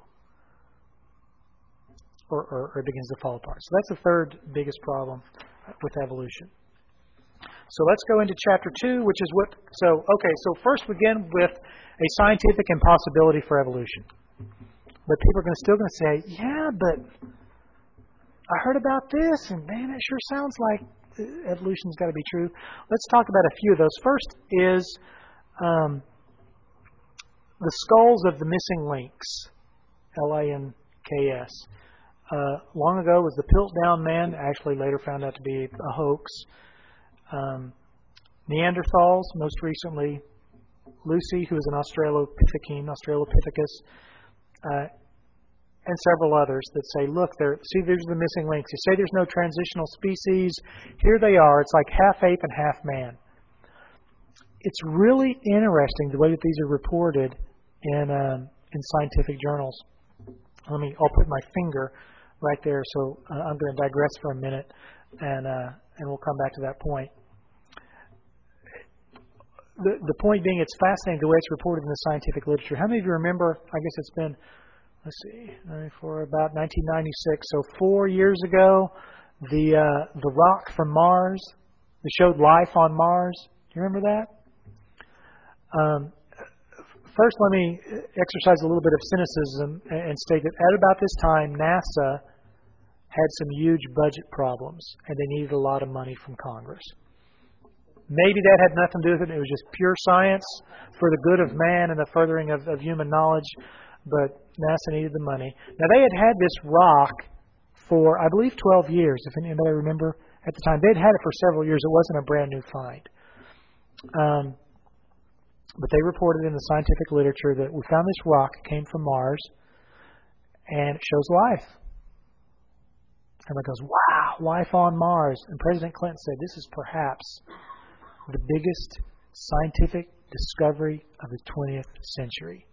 Speaker 1: Or, or, or it begins to fall apart. So that's the third biggest problem with evolution. So let's go into chapter two, which is what... So, okay, so first begin with a scientific impossibility for evolution. But people are gonna, still going to say, yeah, but I heard about this, and man, it sure sounds like evolution's got to be true. Let's talk about a few of those. First is um, the skulls of the missing links, L I N K S. Uh, long ago was the Piltdown man, actually later found out to be a hoax. Um, Neanderthals, most recently Lucy, who is an Australopithecine, Australopithecus, uh, and several others that say, look, there, see, there's the missing links. You say there's no transitional species. Here they are. It's like half ape and half man. It's really interesting the way that these are reported in um, in scientific journals. Let me. I'll put my finger right there. So uh, I'm going to digress for a minute, and uh, and we'll come back to that point. The the point being, it's fascinating the way it's reported in the scientific literature. How many of you remember? I guess it's been. Let's see, for about nineteen ninety-six, so four years ago, the uh, the rock from Mars that showed life on Mars. Do you remember that? Um, first, let me exercise a little bit of cynicism and state that at about this time, NASA had some huge budget problems, and they needed a lot of money from Congress. Maybe that had nothing to do with it. It was just pure science for the good of man and the furthering of, of human knowledge. But NASA needed the money. Now, they had had this rock for, I believe, twelve years, if anybody remember at the time. They'd had it for several years. It wasn't a brand new find. Um, but they reported in the scientific literature that we found this rock, it came from Mars, and it shows life. Everybody goes, wow, life on Mars. And President Clinton said, this is perhaps the biggest scientific discovery of the twentieth century.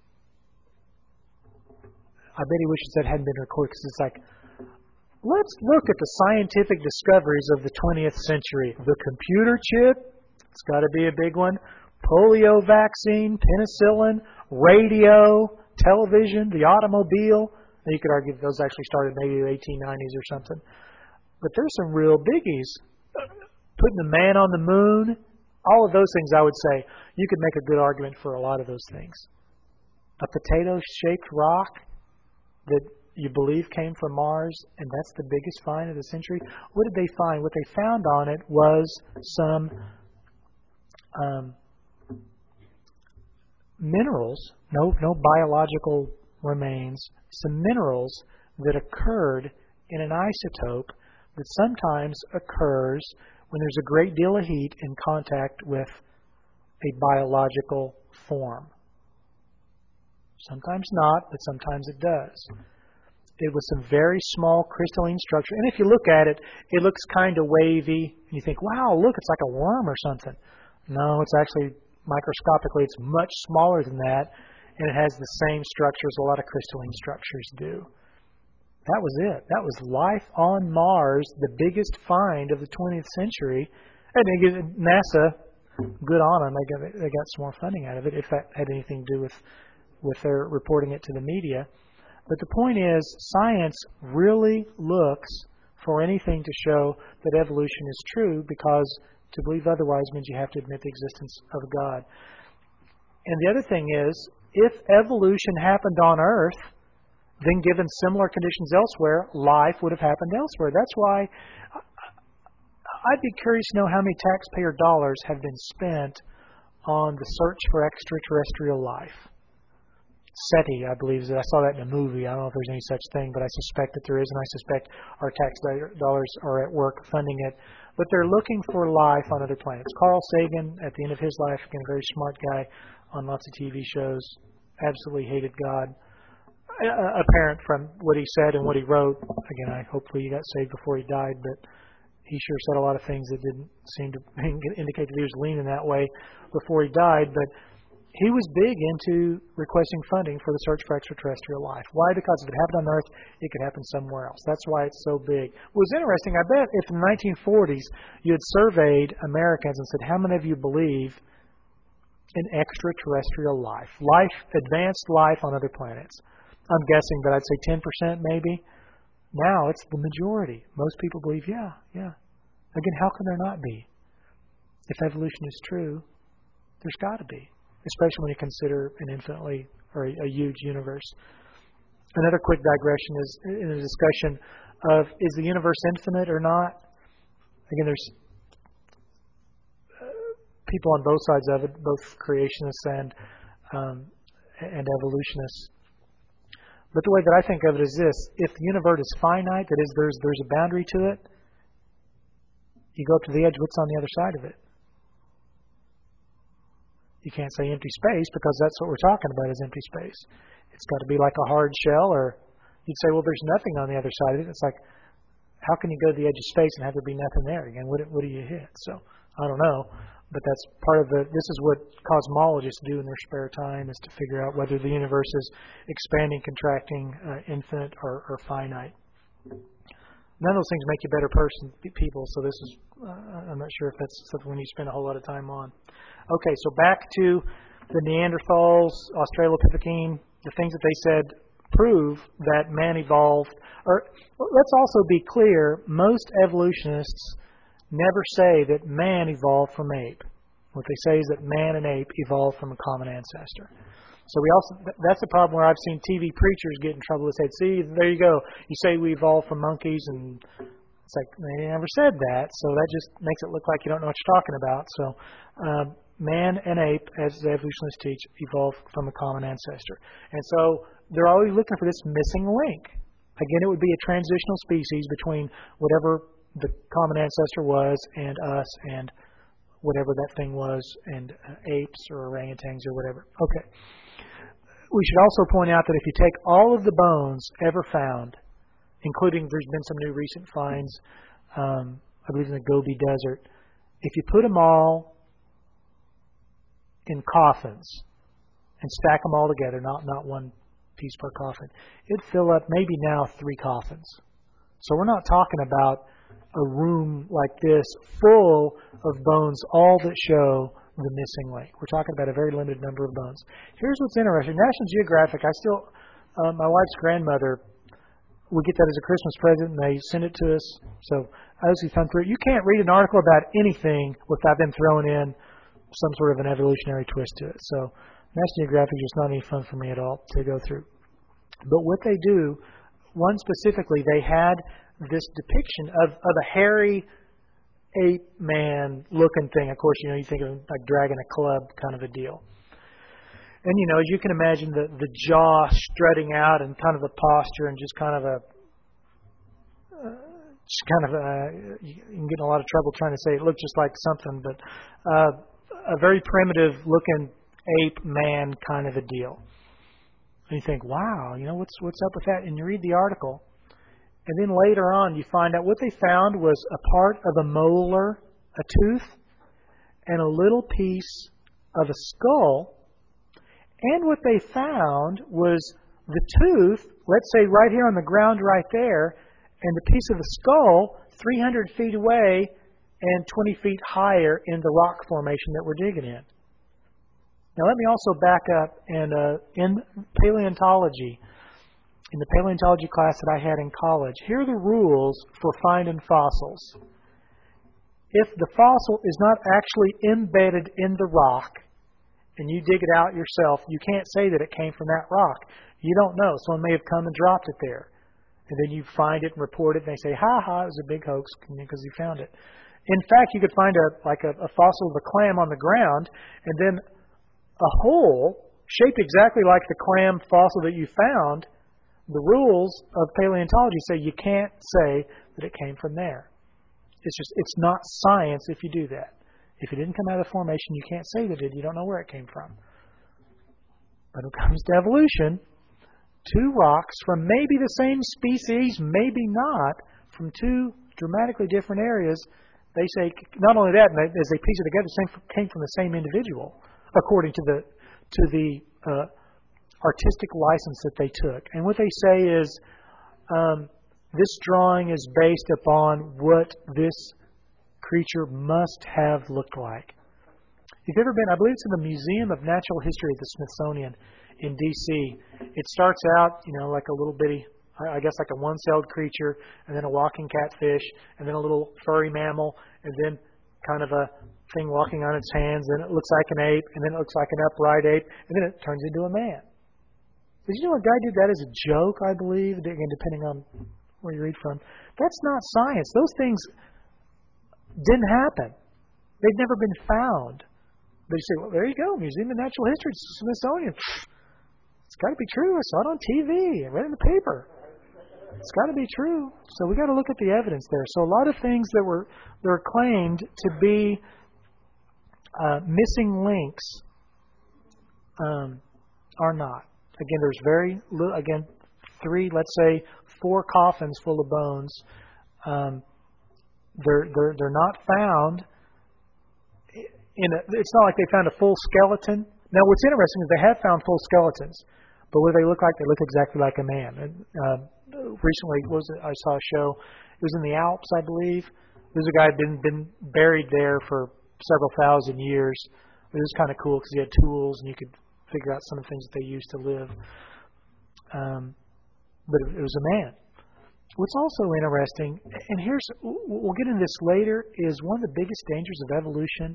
Speaker 1: I bet he wishes that hadn't been recorded, because it's like, let's look at the scientific discoveries of the twentieth century. The computer chip, it's got to be a big one. Polio vaccine, penicillin, radio, television, the automobile. Now you could argue that those actually started maybe in the eighteen nineties or something. But there's some real biggies. Putting the man on the moon, all of those things, I would say, you could make a good argument for a lot of those things. A potato-shaped rock that you believe came from Mars, and that's the biggest find of the century. What did they find? What they found on it was some um, minerals, no, no biological remains, some minerals that occurred in an isotope that sometimes occurs when there's a great deal of heat in contact with a biological form. Sometimes not, but sometimes it does. It was some very small crystalline structure. And if you look at it, it looks kind of wavy. And you think, wow, look, it's like a worm or something. No, it's actually, microscopically, it's much smaller than that. And it has the same structure as a lot of crystalline structures do. That was it. That was life on Mars, the biggest find of the twentieth century. And NASA good on them. They got they got some more funding out of it, if that had anything to do with with their reporting it to the media. But the point is, science really looks for anything to show that evolution is true, because to believe otherwise means you have to admit the existence of a God. And the other thing is, if evolution happened on Earth, then given similar conditions elsewhere, life would have happened elsewhere. That's why I'd be curious to know how many taxpayer dollars have been spent on the search for extraterrestrial life. SETI, I believe, I saw that in a movie. I don't know if there's any such thing, but I suspect that there is, and I suspect our tax dollars are at work funding it. But they're looking for life on other planets. Carl Sagan, at the end of his life, again, a very smart guy on lots of T V shows, absolutely hated God. Uh, apparent from what he said and what he wrote. Again, I hopefully he got saved before he died, but he sure said a lot of things that didn't seem to indicate that he was leaning that way before he died. But he was big into requesting funding for the search for extraterrestrial life. Why? Because if it happened on Earth, it could happen somewhere else. That's why it's so big. What was interesting, I bet if in the nineteen forties you had surveyed Americans and said, how many of you believe in extraterrestrial life? Life, advanced life on other planets. I'm guessing, but I'd say ten percent maybe. Now it's the majority. Most people believe, yeah, yeah. Again, how can there not be? If evolution is true, there's got to be, especially when you consider an infinitely or a, a huge universe. Another quick digression is in a discussion of, is the universe infinite or not? Again, there's uh, people on both sides of it, both creationists and um, and evolutionists. But the way that I think of it is this: if the universe is finite, that is, there's there's a boundary to it, you go up to the edge, what's on the other side of it? You can't say empty space, because that's what we're talking about is empty space. It's got to be like a hard shell, or you'd say, well, there's nothing on the other side of it. It's like, how can you go to the edge of space and have there be nothing there? Again, what, what do you hit? So, I don't know. But that's part of the, this is what cosmologists do in their spare time, is to figure out whether the universe is expanding, contracting, uh, infinite, or, or finite. None of those things make you better person, people, so this is, uh, I'm not sure if that's something we need to spend a whole lot of time on. Okay, so back to the Neanderthals, Australopithecine, the things that they said prove that man evolved. Or let's also be clear, most evolutionists never say that man evolved from ape. What they say is that man and ape evolved from a common ancestor. So we also, that's the problem where I've seen T V preachers get in trouble. They said, see, there you go. You say we evolved from monkeys, and it's like, they never said that. So that just makes it look like you don't know what you're talking about. So uh, man and ape, as the evolutionists teach, evolved from a common ancestor. And so they're always looking for this missing link. Again, it would be a transitional species between whatever the common ancestor was and us and whatever that thing was, and uh, apes or orangutans or whatever. Okay. We should also point out that if you take all of the bones ever found, including there's been some new recent finds, um, I believe in the Gobi Desert, if you put them all in coffins and stack them all together, not, not one piece per coffin, it'd fill up maybe now three coffins. So we're not talking about a room like this full of bones, all that show the missing link. We're talking about a very limited number of bones. Here's what's interesting. National Geographic, I still, uh, my wife's grandmother, we get that as a Christmas present, and they send it to us. So I usually thumb through it. You can't read an article about anything without them throwing in some sort of an evolutionary twist to it. So National Geographic is just not any fun for me at all to go through. But what they do, one specifically, they had this depiction of, of a hairy ape man looking thing. Of course, you know, you think of like dragging a club kind of a deal. And, you know, as you can imagine, the, the jaw strutting out and kind of the posture and just kind of a, uh, just kind of a, you can get in a lot of trouble trying to say it looked just like something, but uh, a very primitive looking ape man kind of a deal. And you think, wow, you know, what's what's up with that? And you read the article. And then later on, you find out what they found was a part of a molar, a tooth, and a little piece of a skull. And what they found was the tooth, let's say right here on the ground right there, and the piece of the skull three hundred feet away and twenty feet higher in the rock formation that we're digging in. Now let me also back up and uh, in paleontology, in the paleontology class that I had in college, here are the rules for finding fossils. If the fossil is not actually embedded in the rock, and you dig it out yourself, you can't say that it came from that rock. You don't know. Someone may have come and dropped it there. And then you find it and report it, and they say, ha ha, it was a big hoax because you found it. In fact, you could find a like a, a fossil of a clam on the ground, and then a hole shaped exactly like the clam fossil that you found. The rules of paleontology say you can't say that it came from there. It's just, it's not science if you do that. If it didn't come out of the formation, you can't say that it did. You don't know where it came from. But when it comes to evolution, two rocks from maybe the same species, maybe not, from two dramatically different areas, they say, not only that, as they piece it together, same, came from the same individual, according to the to the uh, artistic license that they took. And what they say is, um, this drawing is based upon what this creature must have looked like. If you've ever been, I believe it's in the Museum of Natural History at the Smithsonian in D C It starts out, you know, like a little bitty, I guess like a one-celled creature, and then a walking catfish, and then a little furry mammal, and then kind of a thing walking on its hands, and it looks like an ape, and then it looks like an upright ape, and then it turns into a man. Did you know a guy did that as a joke, I believe, again, depending on where you read from? That's not science. Those things didn't happen. They've never been found. They say, well, there you go, Museum of Natural History, Smithsonian. It's got to be true. I saw it on T V. I read it in the paper. It's got to be true. So we got to look at the evidence there. So a lot of things that were that were claimed to be uh, missing links um, are not. Again, there's very little. Again, three, let's say, four coffins full of bones. Um, they're they're they're not found. In a, it's not like they found a full skeleton. Now, what's interesting is they have found full skeletons, but what do they look like? They look exactly like a man. And, uh, recently, what was it? I saw a show. It was in the Alps, I believe. There's a guy who'd been been buried there for several thousand years. It was kind of cool because he had tools and you could figure out some of the things that they used to live. Um, but it, it was a man. What's also interesting, and here's we'll get into this later, is one of the biggest dangers of evolution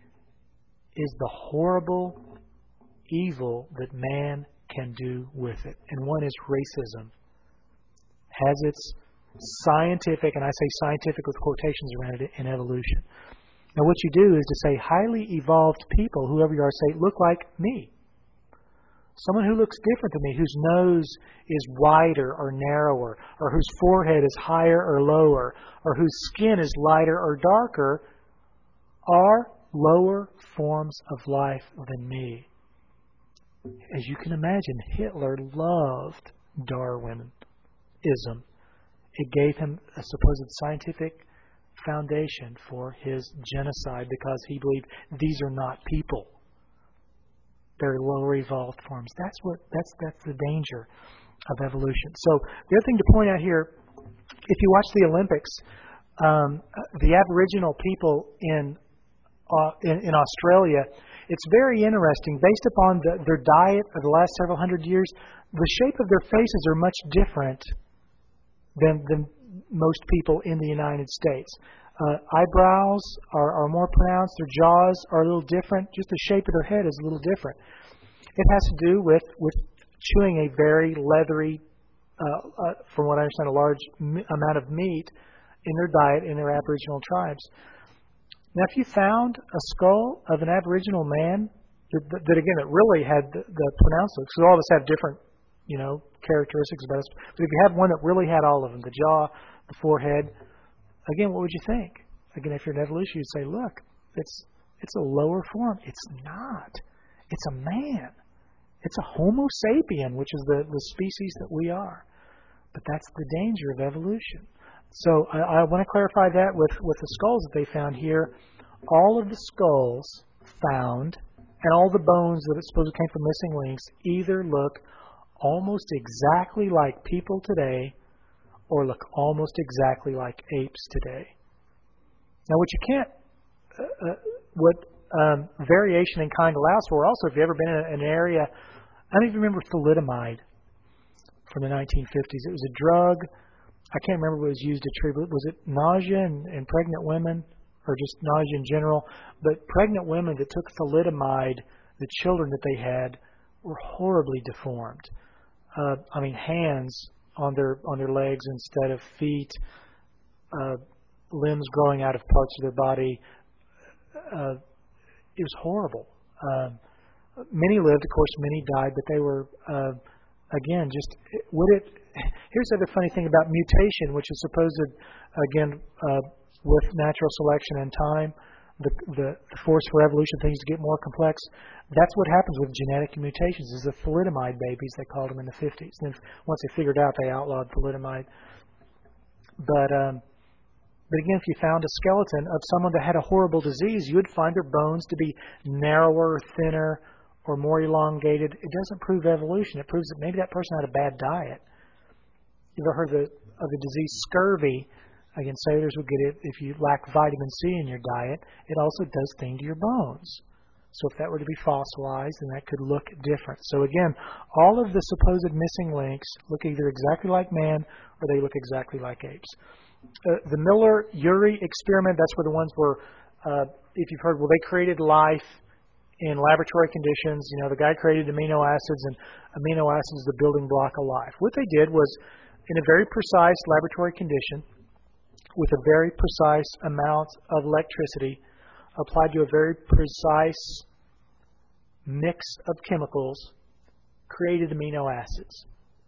Speaker 1: is the horrible evil that man can do with it. And one is racism. Has its scientific, and I say scientific with quotations around it, in evolution. Now what you do is to say highly evolved people, whoever you are, say, look like me. Someone who looks different than me, whose nose is wider or narrower, or whose forehead is higher or lower, or whose skin is lighter or darker, are lower forms of life than me. As you can imagine, Hitler loved Darwinism. It gave him a supposed scientific foundation for his genocide because he believed these are not people. They're lower evolved forms. That's what that's that's the danger of evolution. So the other thing to point out here, if you watch the Olympics, um, the Aboriginal people in Uh, in, in Australia, it's very interesting. Based upon the, their diet of the last several hundred years, the shape of their faces are much different than, than most people in the United States. Uh, eyebrows are, are more pronounced. Their jaws are a little different. Just the shape of their head is a little different. It has to do with, with chewing a very leathery, uh, uh, from what I understand, a large m- amount of meat in their diet in their Aboriginal tribes. Now, if you found a skull of an Aboriginal man that, that, that again, it really had the, the pronounced looks, because all of us have different, you know, characteristics about us. But if you had one that really had all of them, the jaw, the forehead, again, what would you think? Again, if you're an evolution, you'd say, look, it's it's a lower form. It's not. It's a man. It's a Homo sapien, which is the, the species that we are. But that's the danger of evolution. So I, I want to clarify that with, with the skulls that they found here. All of the skulls found and all the bones that it supposedly came from missing links either look almost exactly like people today or look almost exactly like apes today. Now, what you can't, uh, uh, what um, variation in kind allows for, also, if you've ever been in, a, in an area, I don't even remember thalidomide from the nineteen fifties. It was a drug. I can't remember what it was used to treat. Was it nausea in, in pregnant women, or just nausea in general? But pregnant women that took thalidomide, the children that they had were horribly deformed. Uh, I mean, hands on their on their legs instead of feet, uh, limbs growing out of parts of their body. Uh, it was horrible. Um, many lived, of course. Many died, but they were uh, again just would it. Here's the other funny thing about mutation, which is supposed, again, uh, with natural selection and time, the, the, the force for evolution, things get more complex. That's what happens with genetic mutations, is the thalidomide babies, they called them in the fifties. Then once they figured out, they outlawed thalidomide. But, um, but again, if you found a skeleton of someone that had a horrible disease, you would find their bones to be narrower, thinner, or more elongated. It doesn't prove evolution. It proves that maybe that person had a bad diet. You ever heard of the, of the disease scurvy? Again, sailors would get it if you lack vitamin C in your diet. It also does things to your bones. So if that were to be fossilized, then that could look different. So again, all of the supposed missing links look either exactly like man or they look exactly like apes. Uh, the Miller-Urey experiment, that's where the ones were, uh, if you've heard, well, they created life in laboratory conditions. You know, the guy created amino acids, and amino acids is the building block of life. What they did was, in a very precise laboratory condition, with a very precise amount of electricity applied to a very precise mix of chemicals, created amino acids,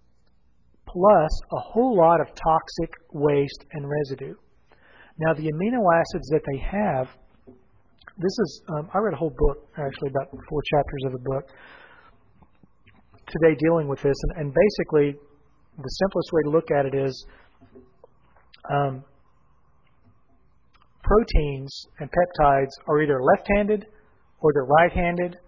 Speaker 1: plus a whole lot of toxic waste and residue. Now, the amino acids that they have, this is, um, I read a whole book, actually, about four chapters of a book today dealing with this, and, and basically, the simplest way to look at it is um, proteins and peptides are either left-handed or they're right-handed,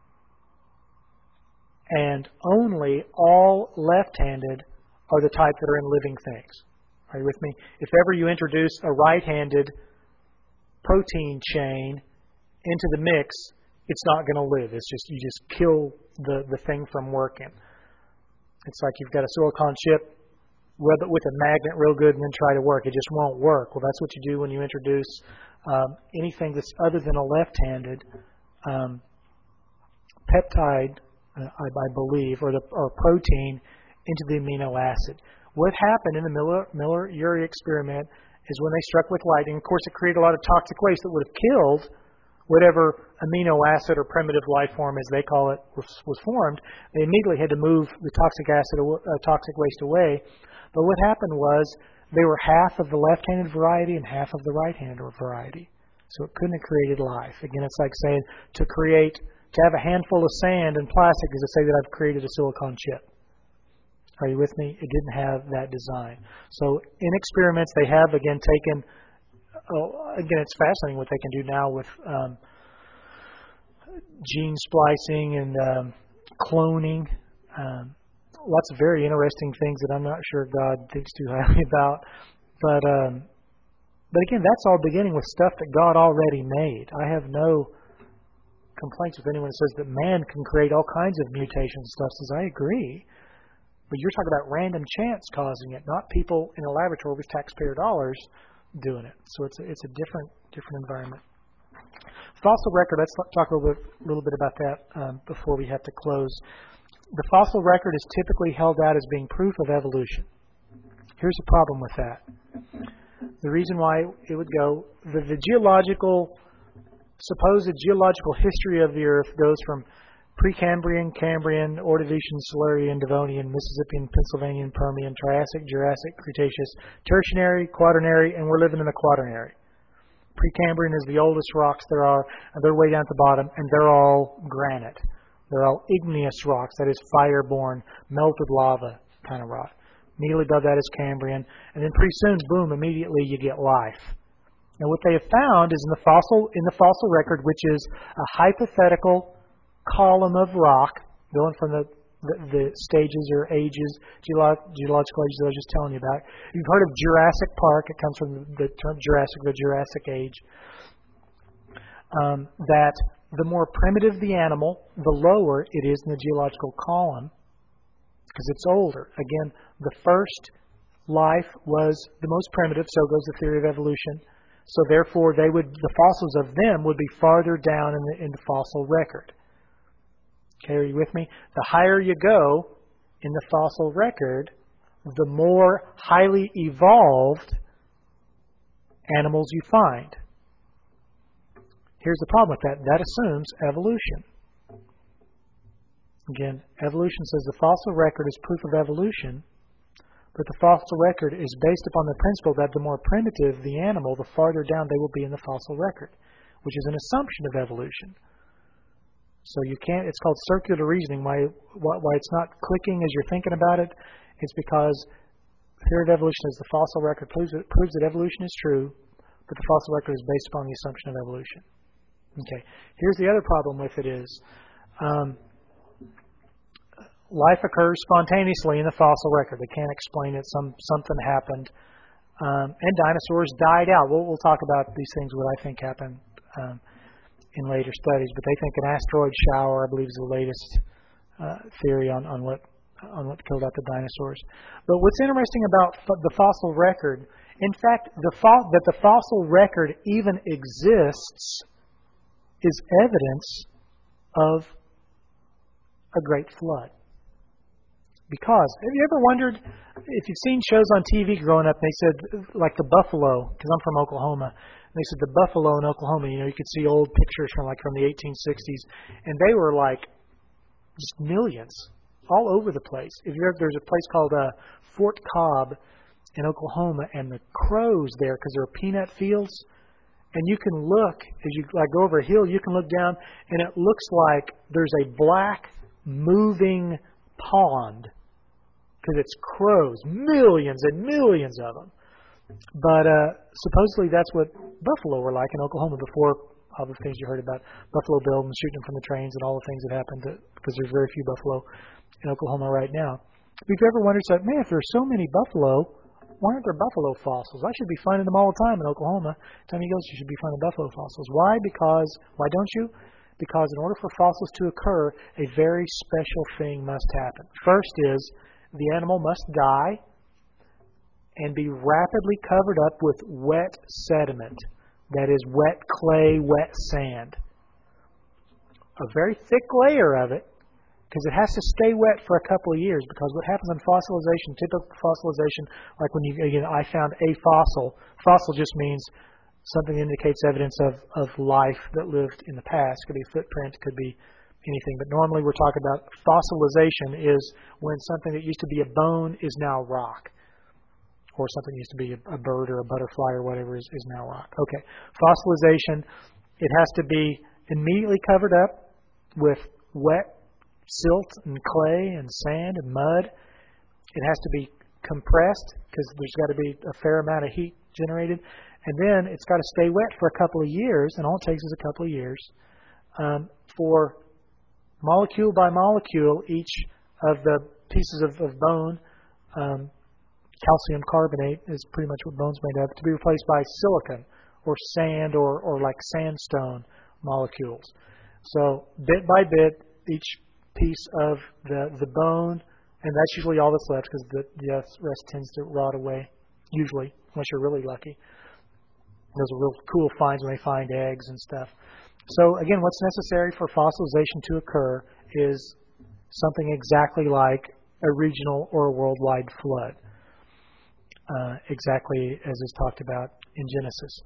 Speaker 1: and only all left-handed are the type that are in living things. Are you with me? If ever you introduce a right-handed protein chain into the mix, it's not going to live. It's just you just kill the, the thing from working. It's like you've got a silicon chip, rub it with a magnet real good, and then try to work. It just won't work. Well, that's what you do when you introduce um, anything that's other than a left-handed um, peptide, uh, I, I believe, or the or protein into the amino acid. What happened in the Miller, Miller-Urey experiment is when they struck with lightning, of course, it created a lot of toxic waste that would have killed whatever amino acid or primitive life form, as they call it, was, was formed. They immediately had to move the toxic acid, uh, toxic waste away. But what happened was they were half of the left-handed variety and half of the right-handed variety. So it couldn't have created life. Again, it's like saying to create, to have a handful of sand and plastic is to say that I've created a silicon chip. Are you with me? It didn't have that design. So in experiments, they have, again, taken, oh, again, it's fascinating what they can do now with um, gene splicing and um, cloning. Um, lots of very interesting things that I'm not sure God thinks too highly about. But, um, but again, that's all beginning with stuff that God already made. I have no complaints with anyone who says that man can create all kinds of mutations and stuff. Says, I agree. But you're talking about random chance causing it, not people in a laboratory with taxpayer dollars doing it. So it's a, it's a different different environment. Fossil record, let's talk a little bit, little bit about that um, before we have to close. The fossil record is typically held out as being proof of evolution. Here's the problem with that. The reason why it would go, the, the geological, supposed geological history of the Earth goes from Precambrian, Cambrian, Ordovician, Silurian, Devonian, Mississippian, Pennsylvanian, Permian, Triassic, Jurassic, Cretaceous, Tertiary, Quaternary, and we're living in the Quaternary. Precambrian is the oldest rocks there are, and they're way down at the bottom, and they're all granite. They're all igneous rocks, that is fire-born, melted lava kind of rock. Immediately above that is Cambrian, and then pretty soon, boom, immediately you get life. And what they have found is in the fossil in the fossil record, which is a hypothetical column of rock going from the, the, the stages or ages, geolo- geological ages that I was just telling you about. You've heard of Jurassic Park. It comes from the term Jurassic, the Jurassic Age. Um, that the more primitive the animal, the lower it is in the geological column because it's older. Again, the first life was the most primitive, so goes the theory of evolution. So therefore, they would the fossils of them would be farther down in the, in the fossil record. Okay, are you with me? The higher you go in the fossil record, the more highly evolved animals you find. Here's the problem with that. That assumes evolution. Again, evolution says the fossil record is proof of evolution, but the fossil record is based upon the principle that the more primitive the animal, the farther down they will be in the fossil record, which is an assumption of evolution. So you can't, it's called circular reasoning. Why, why it's not clicking as you're thinking about it, it's because the theory of evolution is the fossil record proves, it proves that evolution is true, but the fossil record is based upon the assumption of evolution. Okay, here's the other problem with it is, um, life occurs spontaneously in the fossil record. They can't explain it. Some something happened, um, and dinosaurs died out. We'll, we'll talk about these things. What I think happened um, in later studies, but they think an asteroid shower, I believe, is the latest uh, theory on, on what on what killed out the dinosaurs. But what's interesting about f- the fossil record, in fact, the fo- that the fossil record even exists is evidence of a great flood. Because, have you ever wondered, if you've seen shows on T V growing up, they said, like the buffalo, because I'm from Oklahoma, they said the buffalo in Oklahoma, you know, you could see old pictures from like from the eighteen sixties, and they were like just millions, all over the place. If you ever, there's a place called uh, Fort Cobb in Oklahoma, and the crows there, because there are peanut fields, and you can look, as you like go over a hill, you can look down, and it looks like there's a black moving pond, because it's crows, millions and millions of them. But uh, supposedly that's what buffalo were like in Oklahoma before all the things you heard about Buffalo Bill and shooting them from the trains and all the things that happened, to, because there's very few buffalo in Oklahoma right now. If you've ever wondered, so, man, if there's so many buffalo, why aren't there buffalo fossils? I should be finding them all the time in Oklahoma. Time he goes, you should be finding buffalo fossils. Why? Because, why don't you? Because in order for fossils to occur, a very special thing must happen. First is, the animal must die and be rapidly covered up with wet sediment. That is, wet clay, wet sand. A very thick layer of it, because it has to stay wet for a couple of years, because what happens in fossilization, typical fossilization, like when you, again, I found a fossil. Fossil just means something that indicates evidence of, of life that lived in the past. It could be a footprint, it could be anything. But normally we're talking about fossilization is when something that used to be a bone is now rock. Or something that used to be a, a bird or a butterfly or whatever is, is now rock. Okay. Fossilization, it has to be immediately covered up with wet silt and clay and sand and mud. It has to be compressed because there's got to be a fair amount of heat generated. And then it's got to stay wet for a couple of years, and all it takes is a couple of years um, for molecule by molecule, each of the pieces of, of bone, um, calcium carbonate is pretty much what bone's made of, to be replaced by silicon or sand or, or like sandstone molecules. So bit by bit, each piece of the, the bone, and that's usually all that's left because the, the rest tends to rot away, usually, unless you're really lucky. Those are real cool finds when they find eggs and stuff. So again, what's necessary for fossilization to occur is something exactly like a regional or a worldwide flood, uh, exactly as is talked about in Genesis.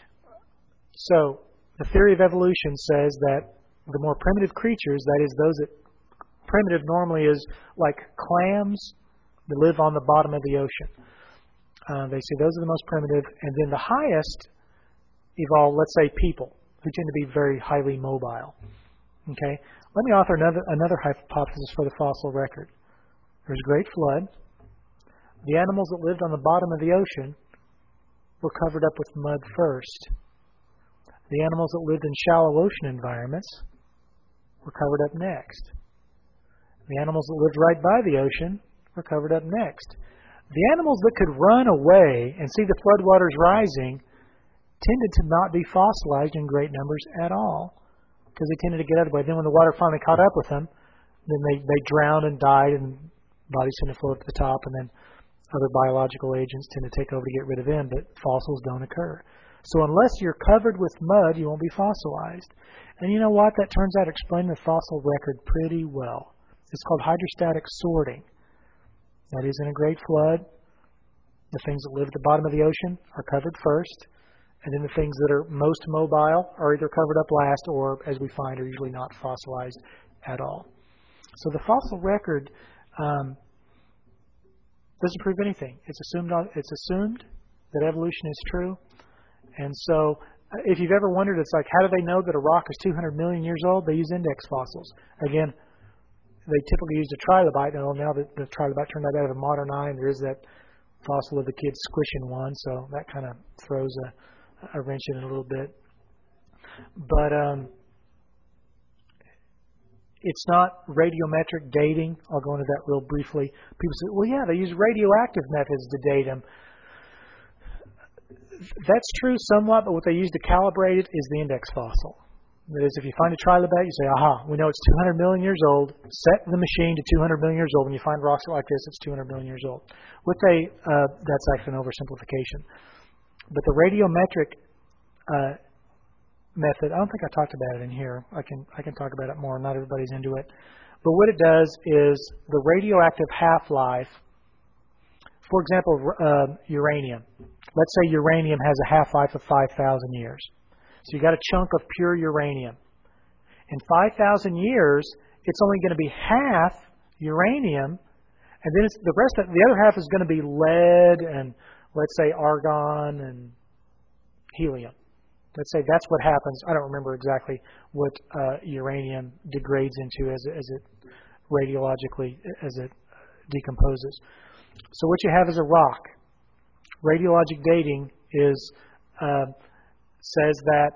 Speaker 1: So the theory of evolution says that the more primitive creatures, that is those that primitive normally is like clams that live on the bottom of the ocean. Uh, they say those are the most primitive, and then the highest evolve, let's say, people, who tend to be very highly mobile. Okay? Let me offer another another hypothesis for the fossil record. There's a great flood. The animals that lived on the bottom of the ocean were covered up with mud first. The animals that lived in shallow ocean environments were covered up next. The animals that lived right by the ocean were covered up next. The animals that could run away and see the floodwaters rising tended to not be fossilized in great numbers at all, because they tended to get out of the way. Then when the water finally caught up with them, then they, they drowned and died, and bodies tend to float to the top, and then other biological agents tend to take over to get rid of them, but fossils don't occur. So unless you're covered with mud, you won't be fossilized. And you know what? That turns out to explain the fossil record pretty well. It's called hydrostatic sorting. That is, in a great flood, the things that live at the bottom of the ocean are covered first, and then the things that are most mobile are either covered up last or, as we find, are usually not fossilized at all. So the fossil record um, doesn't prove anything. It's assumed, it's assumed that evolution is true. And so if you've ever wondered, it's like, how do they know that a rock is two hundred million years old? They use index fossils. Again, they typically used a trilobite. Now, now that the trilobite turned out of a modern eye, and there is that fossil of the kid squishing one, so that kind of throws a, a wrench in it a little bit. But um, it's not radiometric dating. I'll go into that real briefly. People say, well, yeah, they use radioactive methods to date them. That's true somewhat, but what they use to calibrate it is the index fossil. That is, if you find a trilobite, you say, aha, we know it's two hundred million years old. Set the machine to two hundred million years old. When you find rocks like this, it's two hundred million years old. With a, uh, that's actually an oversimplification. But the radiometric uh, method, I don't think I talked about it in here. I can I can talk about it more. Not everybody's into it. But what it does is the radioactive half-life. For example, uh, uranium. Let's say uranium has a half-life of five thousand years. So you got a chunk of pure uranium. In five thousand years, it's only going to be half uranium, and then it's, the rest of the other half is going to be lead and, let's say, argon and helium. Let's say that's what happens. I don't remember exactly what uh, uranium degrades into as, as it radiologically as it decomposes. So what you have is a rock. Radiologic dating is uh, says that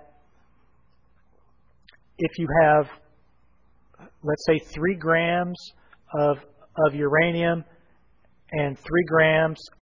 Speaker 1: if you have, let's say, three grams of of uranium and three grams